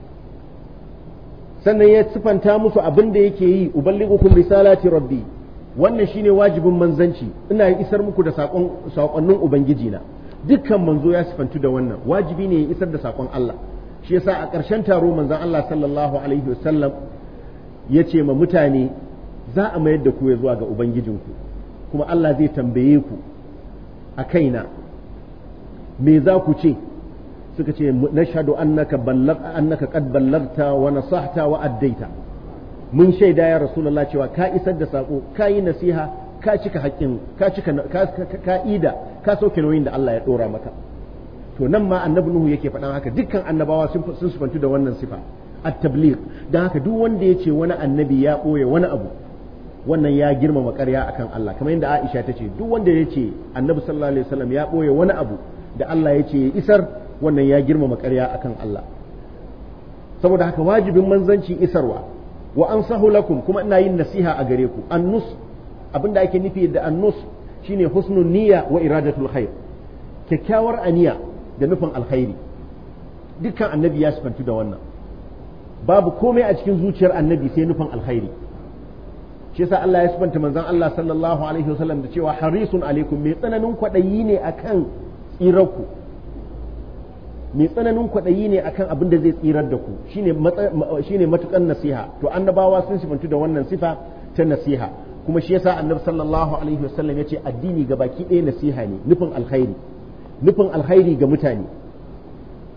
sannan ya sifanta musu abin da yake yi uballigukum risalati rabbi wannan shine wajibin manzanci ina isar muku da sakon sakonnin ubangiji na dukkan manzo ya sifantu da wannan wajibi ne ya isar da sakon Allah shi yasa a ƙarshen taro manzon Allah sallallahu alaihi wasallam ya ce ma mutane za a mayar da ku ya zuwa ga ubangijinku kuma Allah zai tambaye ku a kaina me za ku ce suka ce nashhadu annaka ballag annaka qad ballagta wa nasahta wa addaita mun shaida ya rasulullah cewa ka isar da sako ka yi nasiha ka cika haƙƙin ka cika ka ida ka sauke nauyin da Allah ya dora maka to nan ma annabi nuhu yake faɗan haka dukkan annabawa sun sun sifantu da wannan sifa at-tabligh dan haka duk wanda yace wani annabi ya boye wani abu wannan ya girmama ƙarya akan Allah kamar yadda Aisha ta ce duk wanda yace annabi sallallahu alaihi wasallam ya boye wani abu da Allah yace ya isar wannan ya girmama ƙarya akan Allah saboda haka wajibin manzanci isarwa wa ansahu lakum kuma ina yin nasiha a gare ku annus abinda ake nufi da annus shine husnul niyya wa iradatul khair kyakkyawar aniya da nufin alkhairi dukkan annabi ya sifantu da wannan babu komai a cikin zuciyar annabi sai nufin alkhairi shi yasa Allah ya sifanta manzon Allah sallallahu alaihi wasallam da cewa harisun alaikum mai tsananin kwadayi ne akan tsirarku mai tsananin kwaɗayi ne akan abin da zai tsirar da ku shine matukan nasiha to annabawa sun sifantu da wannan sifa ta nasiha kuma shi yasa annabi sallallahu alaihi wasallam yace addini ga baki ɗaya nasiha ne nufin alkhairi nufin alkhairi ga mutane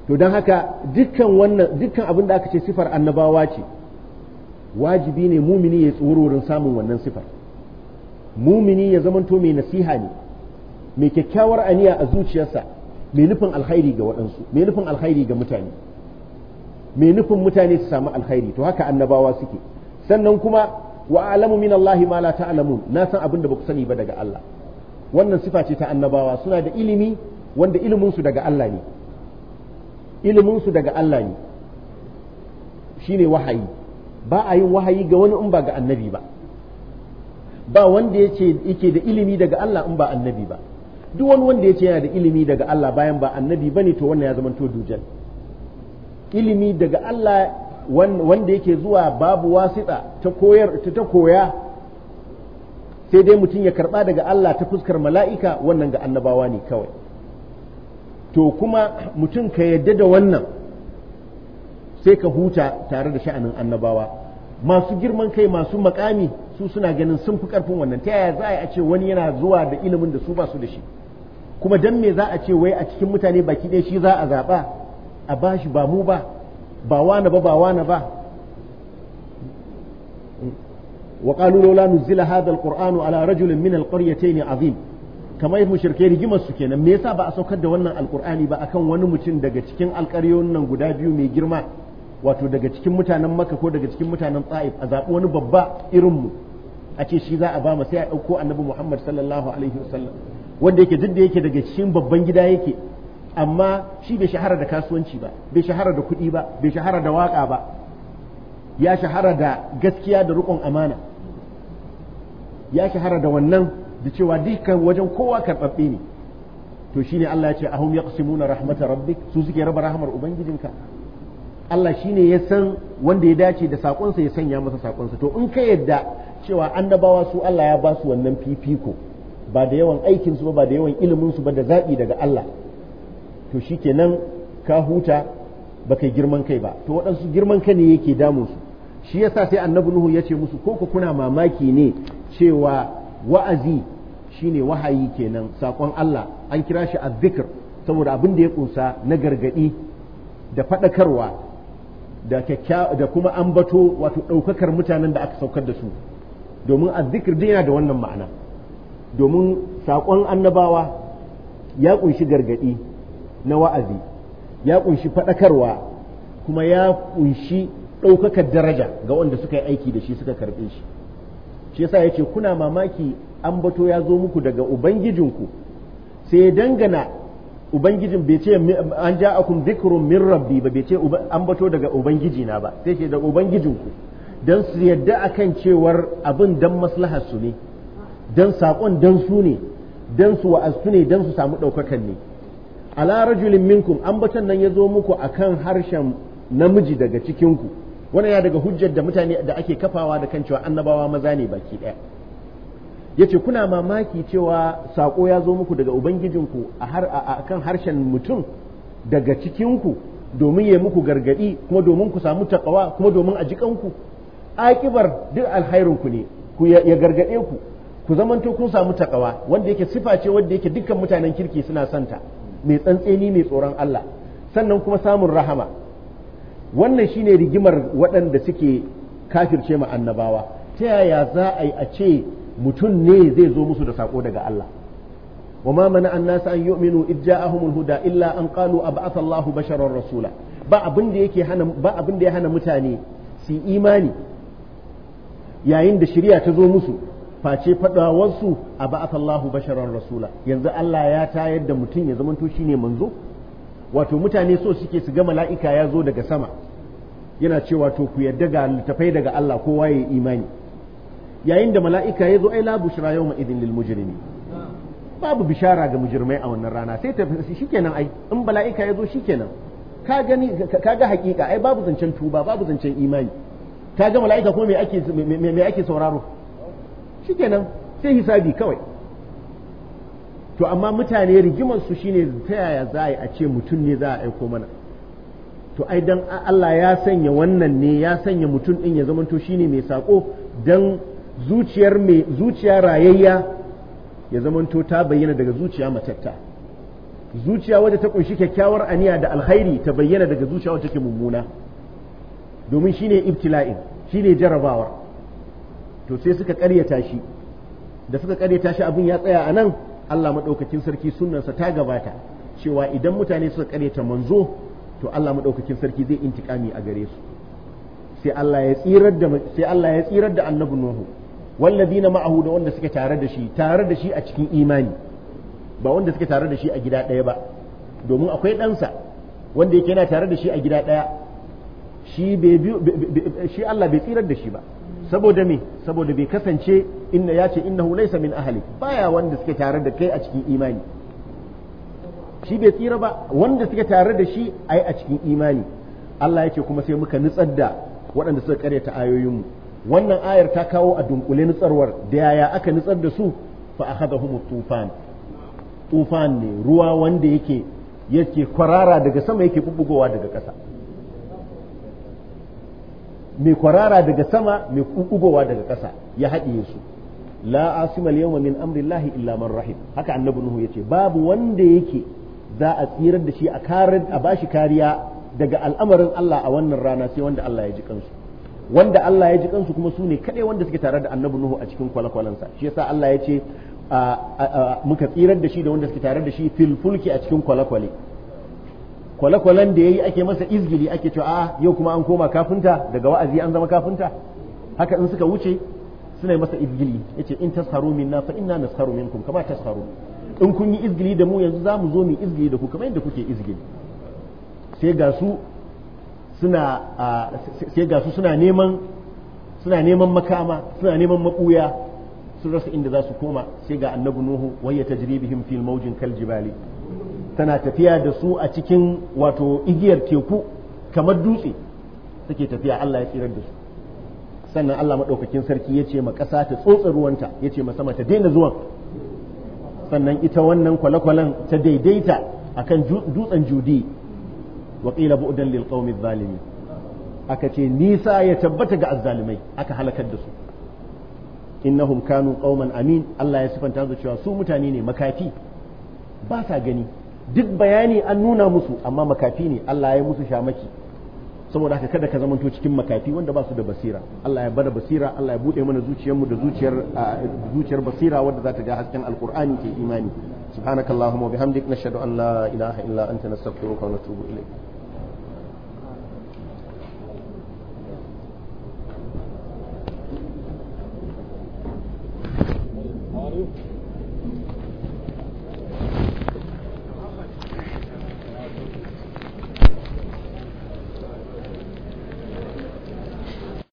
to don haka dukkan wannan dukkan abin da aka ce sifar annabawa ce wajibi ne mumini ya tsororin samun wannan sifar mumini ya zamanto mai nasiha ne mai kyakkyawar aniya a zuciyarsa mai nufin alkhairi ga waɗansu mai nufin alkhairi ga mutane mai nufin mutane su samu alkhairi to haka annabawa suke sannan kuma wa alamu min Allah ma la ta'lamun na san abin da ba ku sani ba daga Allah wannan sifa ce ta annabawa suna da ilimi wanda ilimin su daga Allah ne ilimin su daga Allah ne shine wahayi ba a yin wahayi ga wani in ba ga annabi ba ba wanda yace yake da ilimi daga Allah in ba annabi ba duk wani wanda yace yana da ilimi daga Allah bayan ba annabi bane to wannan ya zama to dujal ilimi daga Allah wanda yake zuwa babu wasita ta koyar ta koya sai dai mutum ya karba daga Allah ta fuskar mala'ika wannan ga annabawa ne kawai to kuma mutum ka yadda da wannan sai ka huta tare da sha'anin annabawa masu girman kai masu makami su suna ganin sun fi karfin wannan ta yaya za a ce wani yana zuwa da ilimin da su ba su da shi kuma dan me za a ce wai a cikin mutane baki ɗaya shi za a zaɓa a bashi ba mu ba ba wani ba ba wani ba wa qalu laula nuzila hadha alqur'anu ala rajulin min alqaryatayn azim kamar mushrike rigimar su kenan me yasa ba a saukar da wannan alqur'ani ba akan wani mutum daga cikin alƙaryoyin nan guda biyu mai girma wato daga cikin mutanen Makka ko daga cikin mutanen Ta'if a zaɓi wani babba irin mu a ce shi za a ba mu sai a ɗauko annabi Muhammad sallallahu alaihi wasallam wanda yake duk da yake daga cikin babban gida yake amma shi bai shahara da kasuwanci ba bai shahara da kuɗi ba bai shahara da waka ba ya shahara da gaskiya da riƙon amana ya shahara da wannan da cewa dukkan wajen kowa karɓaɓɓe ne to shine Allah ya ce ahum yaqsimuna rahmata rabbik su suke raba rahmar ubangijinka Allah shine ya san wanda ya dace da sakonsa ya sanya masa sakonsa to in ka yadda cewa annabawa su Allah ya ba su wannan fifiko ba da yawan aikin su ba ba da yawan ilimin su ba da zaɓi daga Allah to shikenan ka huta ba kai girman kai ba to waɗansu girman kai ne yake damun su shi yasa sai annabi Nuhu ya ce musu ko ku kuna mamaki ne cewa wa'azi shine wahayi kenan sakon Allah an kira shi azzikr saboda abin da ya kunsa na gargadi da faɗakarwa da da kuma ambato wato ɗaukakar mutanen da aka saukar da su domin azzikr din yana da wannan ma'ana domin sakon annabawa ya kunshi gargadi na wa'azi ya kunshi faɗakarwa kuma ya kunshi ɗaukakar daraja ga wanda suka yi aiki da shi suka karɓe shi shi yasa yace kuna mamaki ambato ya zo muku daga ubangijinku sai ya dangana ubangijin bai ce an ja'akum dhikrun min rabbi ba bai ce ambato daga ubangiji na ba sai ce da ubangijinku dan su yadda akan cewar abin dan maslahar su ne dan sakon dan su ne dan su wa'azu ne dan su samu ɗaukakan ne ala rajulin minkum ambaton nan ya zo muku akan harshen namiji daga cikinku wannan ya daga hujjar da mutane da ake kafawa da kan cewa annabawa maza ne baki ɗaya yace kuna mamaki cewa sako ya zo muku daga ubangijinku a har a kan harshen mutum daga cikinku domin ya muku gargadi kuma domin ku samu takawa kuma domin a jikanku akibar duk alhairinku ne ku ya gargade ku ku zamanto kun samu takawa wanda yake sifa ce wanda yake dukkan mutanen kirki suna santa mai tsantseni mai tsoron Allah sannan kuma samun rahama wannan shine rigimar waɗanda suke kafirce ma annabawa ta yaya za a yi a ce mutum ne zai zo musu da sako daga Allah wa ma mana an-nas an yu'minu id ja'ahumul huda illa an qalu ab'atha Allahu basharan rasula ba abin da yake hana ba abin da ya hana mutane su imani yayin da shari'a ta zo musu face fadawarsu ab'atha Allahu basharan rasula yanzu Allah ya tayar da mutum ya zamanto shine manzo wato mutane so suke su ga mala'ika ya zo daga sama yana cewa to ku yarda ga littafai daga Allah kowa ya imani yayin da mala'ika ya zo ai la bushra yawma idin lil mujrimi babu bishara ga mujrimai a wannan rana sai ta shikenan ai in mala'ika ya zo shikenan ka gani ka ga hakika ai babu zancen tuba babu zancen imani ka ga mala'ika ko me ake me ake sauraro shikenan sai hisabi kawai to amma mutane rigimar su shine ta yaya za a ce mutum ne za a aiko mana to ai dan Allah ya sanya wannan ne ya sanya mutum din ya zamanto shine mai sako dan zuciyar mai zuciya rayayya ya zamanto ta bayyana daga zuciya matatta zuciya wadda ta kunshi kyakkyawar aniya da alkhairi ta bayyana daga zuciya wadda take mummuna domin shine ibtila'in shine jarabawar to sai suka ƙaryata shi da suka ƙaryata shi abin ya tsaya a nan Allah madaukakin sarki sunnarsa ta gabata cewa idan mutane suka ƙaryata manzo to Allah madaukakin sarki zai intikami a gare su sai Allah ya tsirar da sai Allah ya tsirar da annabi Nuhu walladina ma'ahu da wanda suke tare da shi tare da shi a cikin imani ba wanda suke tare da shi a gida ɗaya ba domin akwai ɗansa wanda yake yana tare da shi a gida ɗaya shi bai shi Allah bai tsirar da shi ba saboda me saboda bai kasance inna ya ce innahu laysa min ahli baya wanda suke tare da kai a cikin imani shi bai tsira ba wanda suke tare da shi ai a cikin imani Allah ya ce kuma sai muka nutsar da waɗanda suka karyata ayoyinmu wannan ayar ta kawo a dunkule nutsarwar da yaya aka nutsar da su fa akhadahum tufan tufan ne ruwa wanda yake yake kwarara daga sama yake bubbugowa daga ƙasa mai kwarara daga sama mai bubbugowa daga ƙasa ya haɗiye su la asima al-yawma min amri llahi illa man rahim haka annabi nuhu yace babu wanda yake za a tsirar da shi a karar a bashi kariya daga al'amarin Allah a wannan rana sai wanda Allah ya ji kansu wanda Allah ya ji kansu kuma su ne kadai wanda suke tare da annabi nuhu a cikin kwalakwalansa shi yasa Allah ya ce muka tsirar da shi da wanda suke tare da shi fil fulki a cikin kwalakwale kwalakwalan da yayi ake masa izgili ake cewa a yau kuma an koma kafinta daga wa'azi an zama kafinta haka in suka wuce suna masa izgili yace in tasharu minna fa inna nasharu minkum kama tasharu in kun yi izgili da mu yanzu zamu zo mu izgili da ku kamar yadda kuke izgili sai ga su suna sai ga su suna neman suna neman makama suna neman mabuya sun rasa inda za su koma sai ga annabi nuhu wayya tajribihim fil mawjin kal jibali tana tafiya da su a cikin wato igiyar teku kamar dutse take tafiya Allah ya tsirar da su sannan Allah madaukakin sarki ya ce ma ƙasa ta tsotsa ruwanta ya ce ma sama ta daina zuwan sannan ita wannan kwale-kwalen ta daidaita akan dutsen judi wa qila bu'dan lil qaumi zalimi aka ce nisa ya tabbata ga azzalimai aka halakar da su innahum kanu qauman amin Allah ya sifanta su cewa su mutane ne makafi ba sa gani duk bayani an nuna musu amma makafi ne Allah ya musu shamaki saboda haka kada ka zamanto cikin makafi wanda ba su da basira Allah ya bada basira Allah ya bude mana zuciyarmu da zuciyar zuciyar basira wanda za ta ga hasken alqur'ani ke imani subhanakallahumma wa bihamdik nashhadu an la ilaha illa anta nastaghfiruka wa natubu ilayk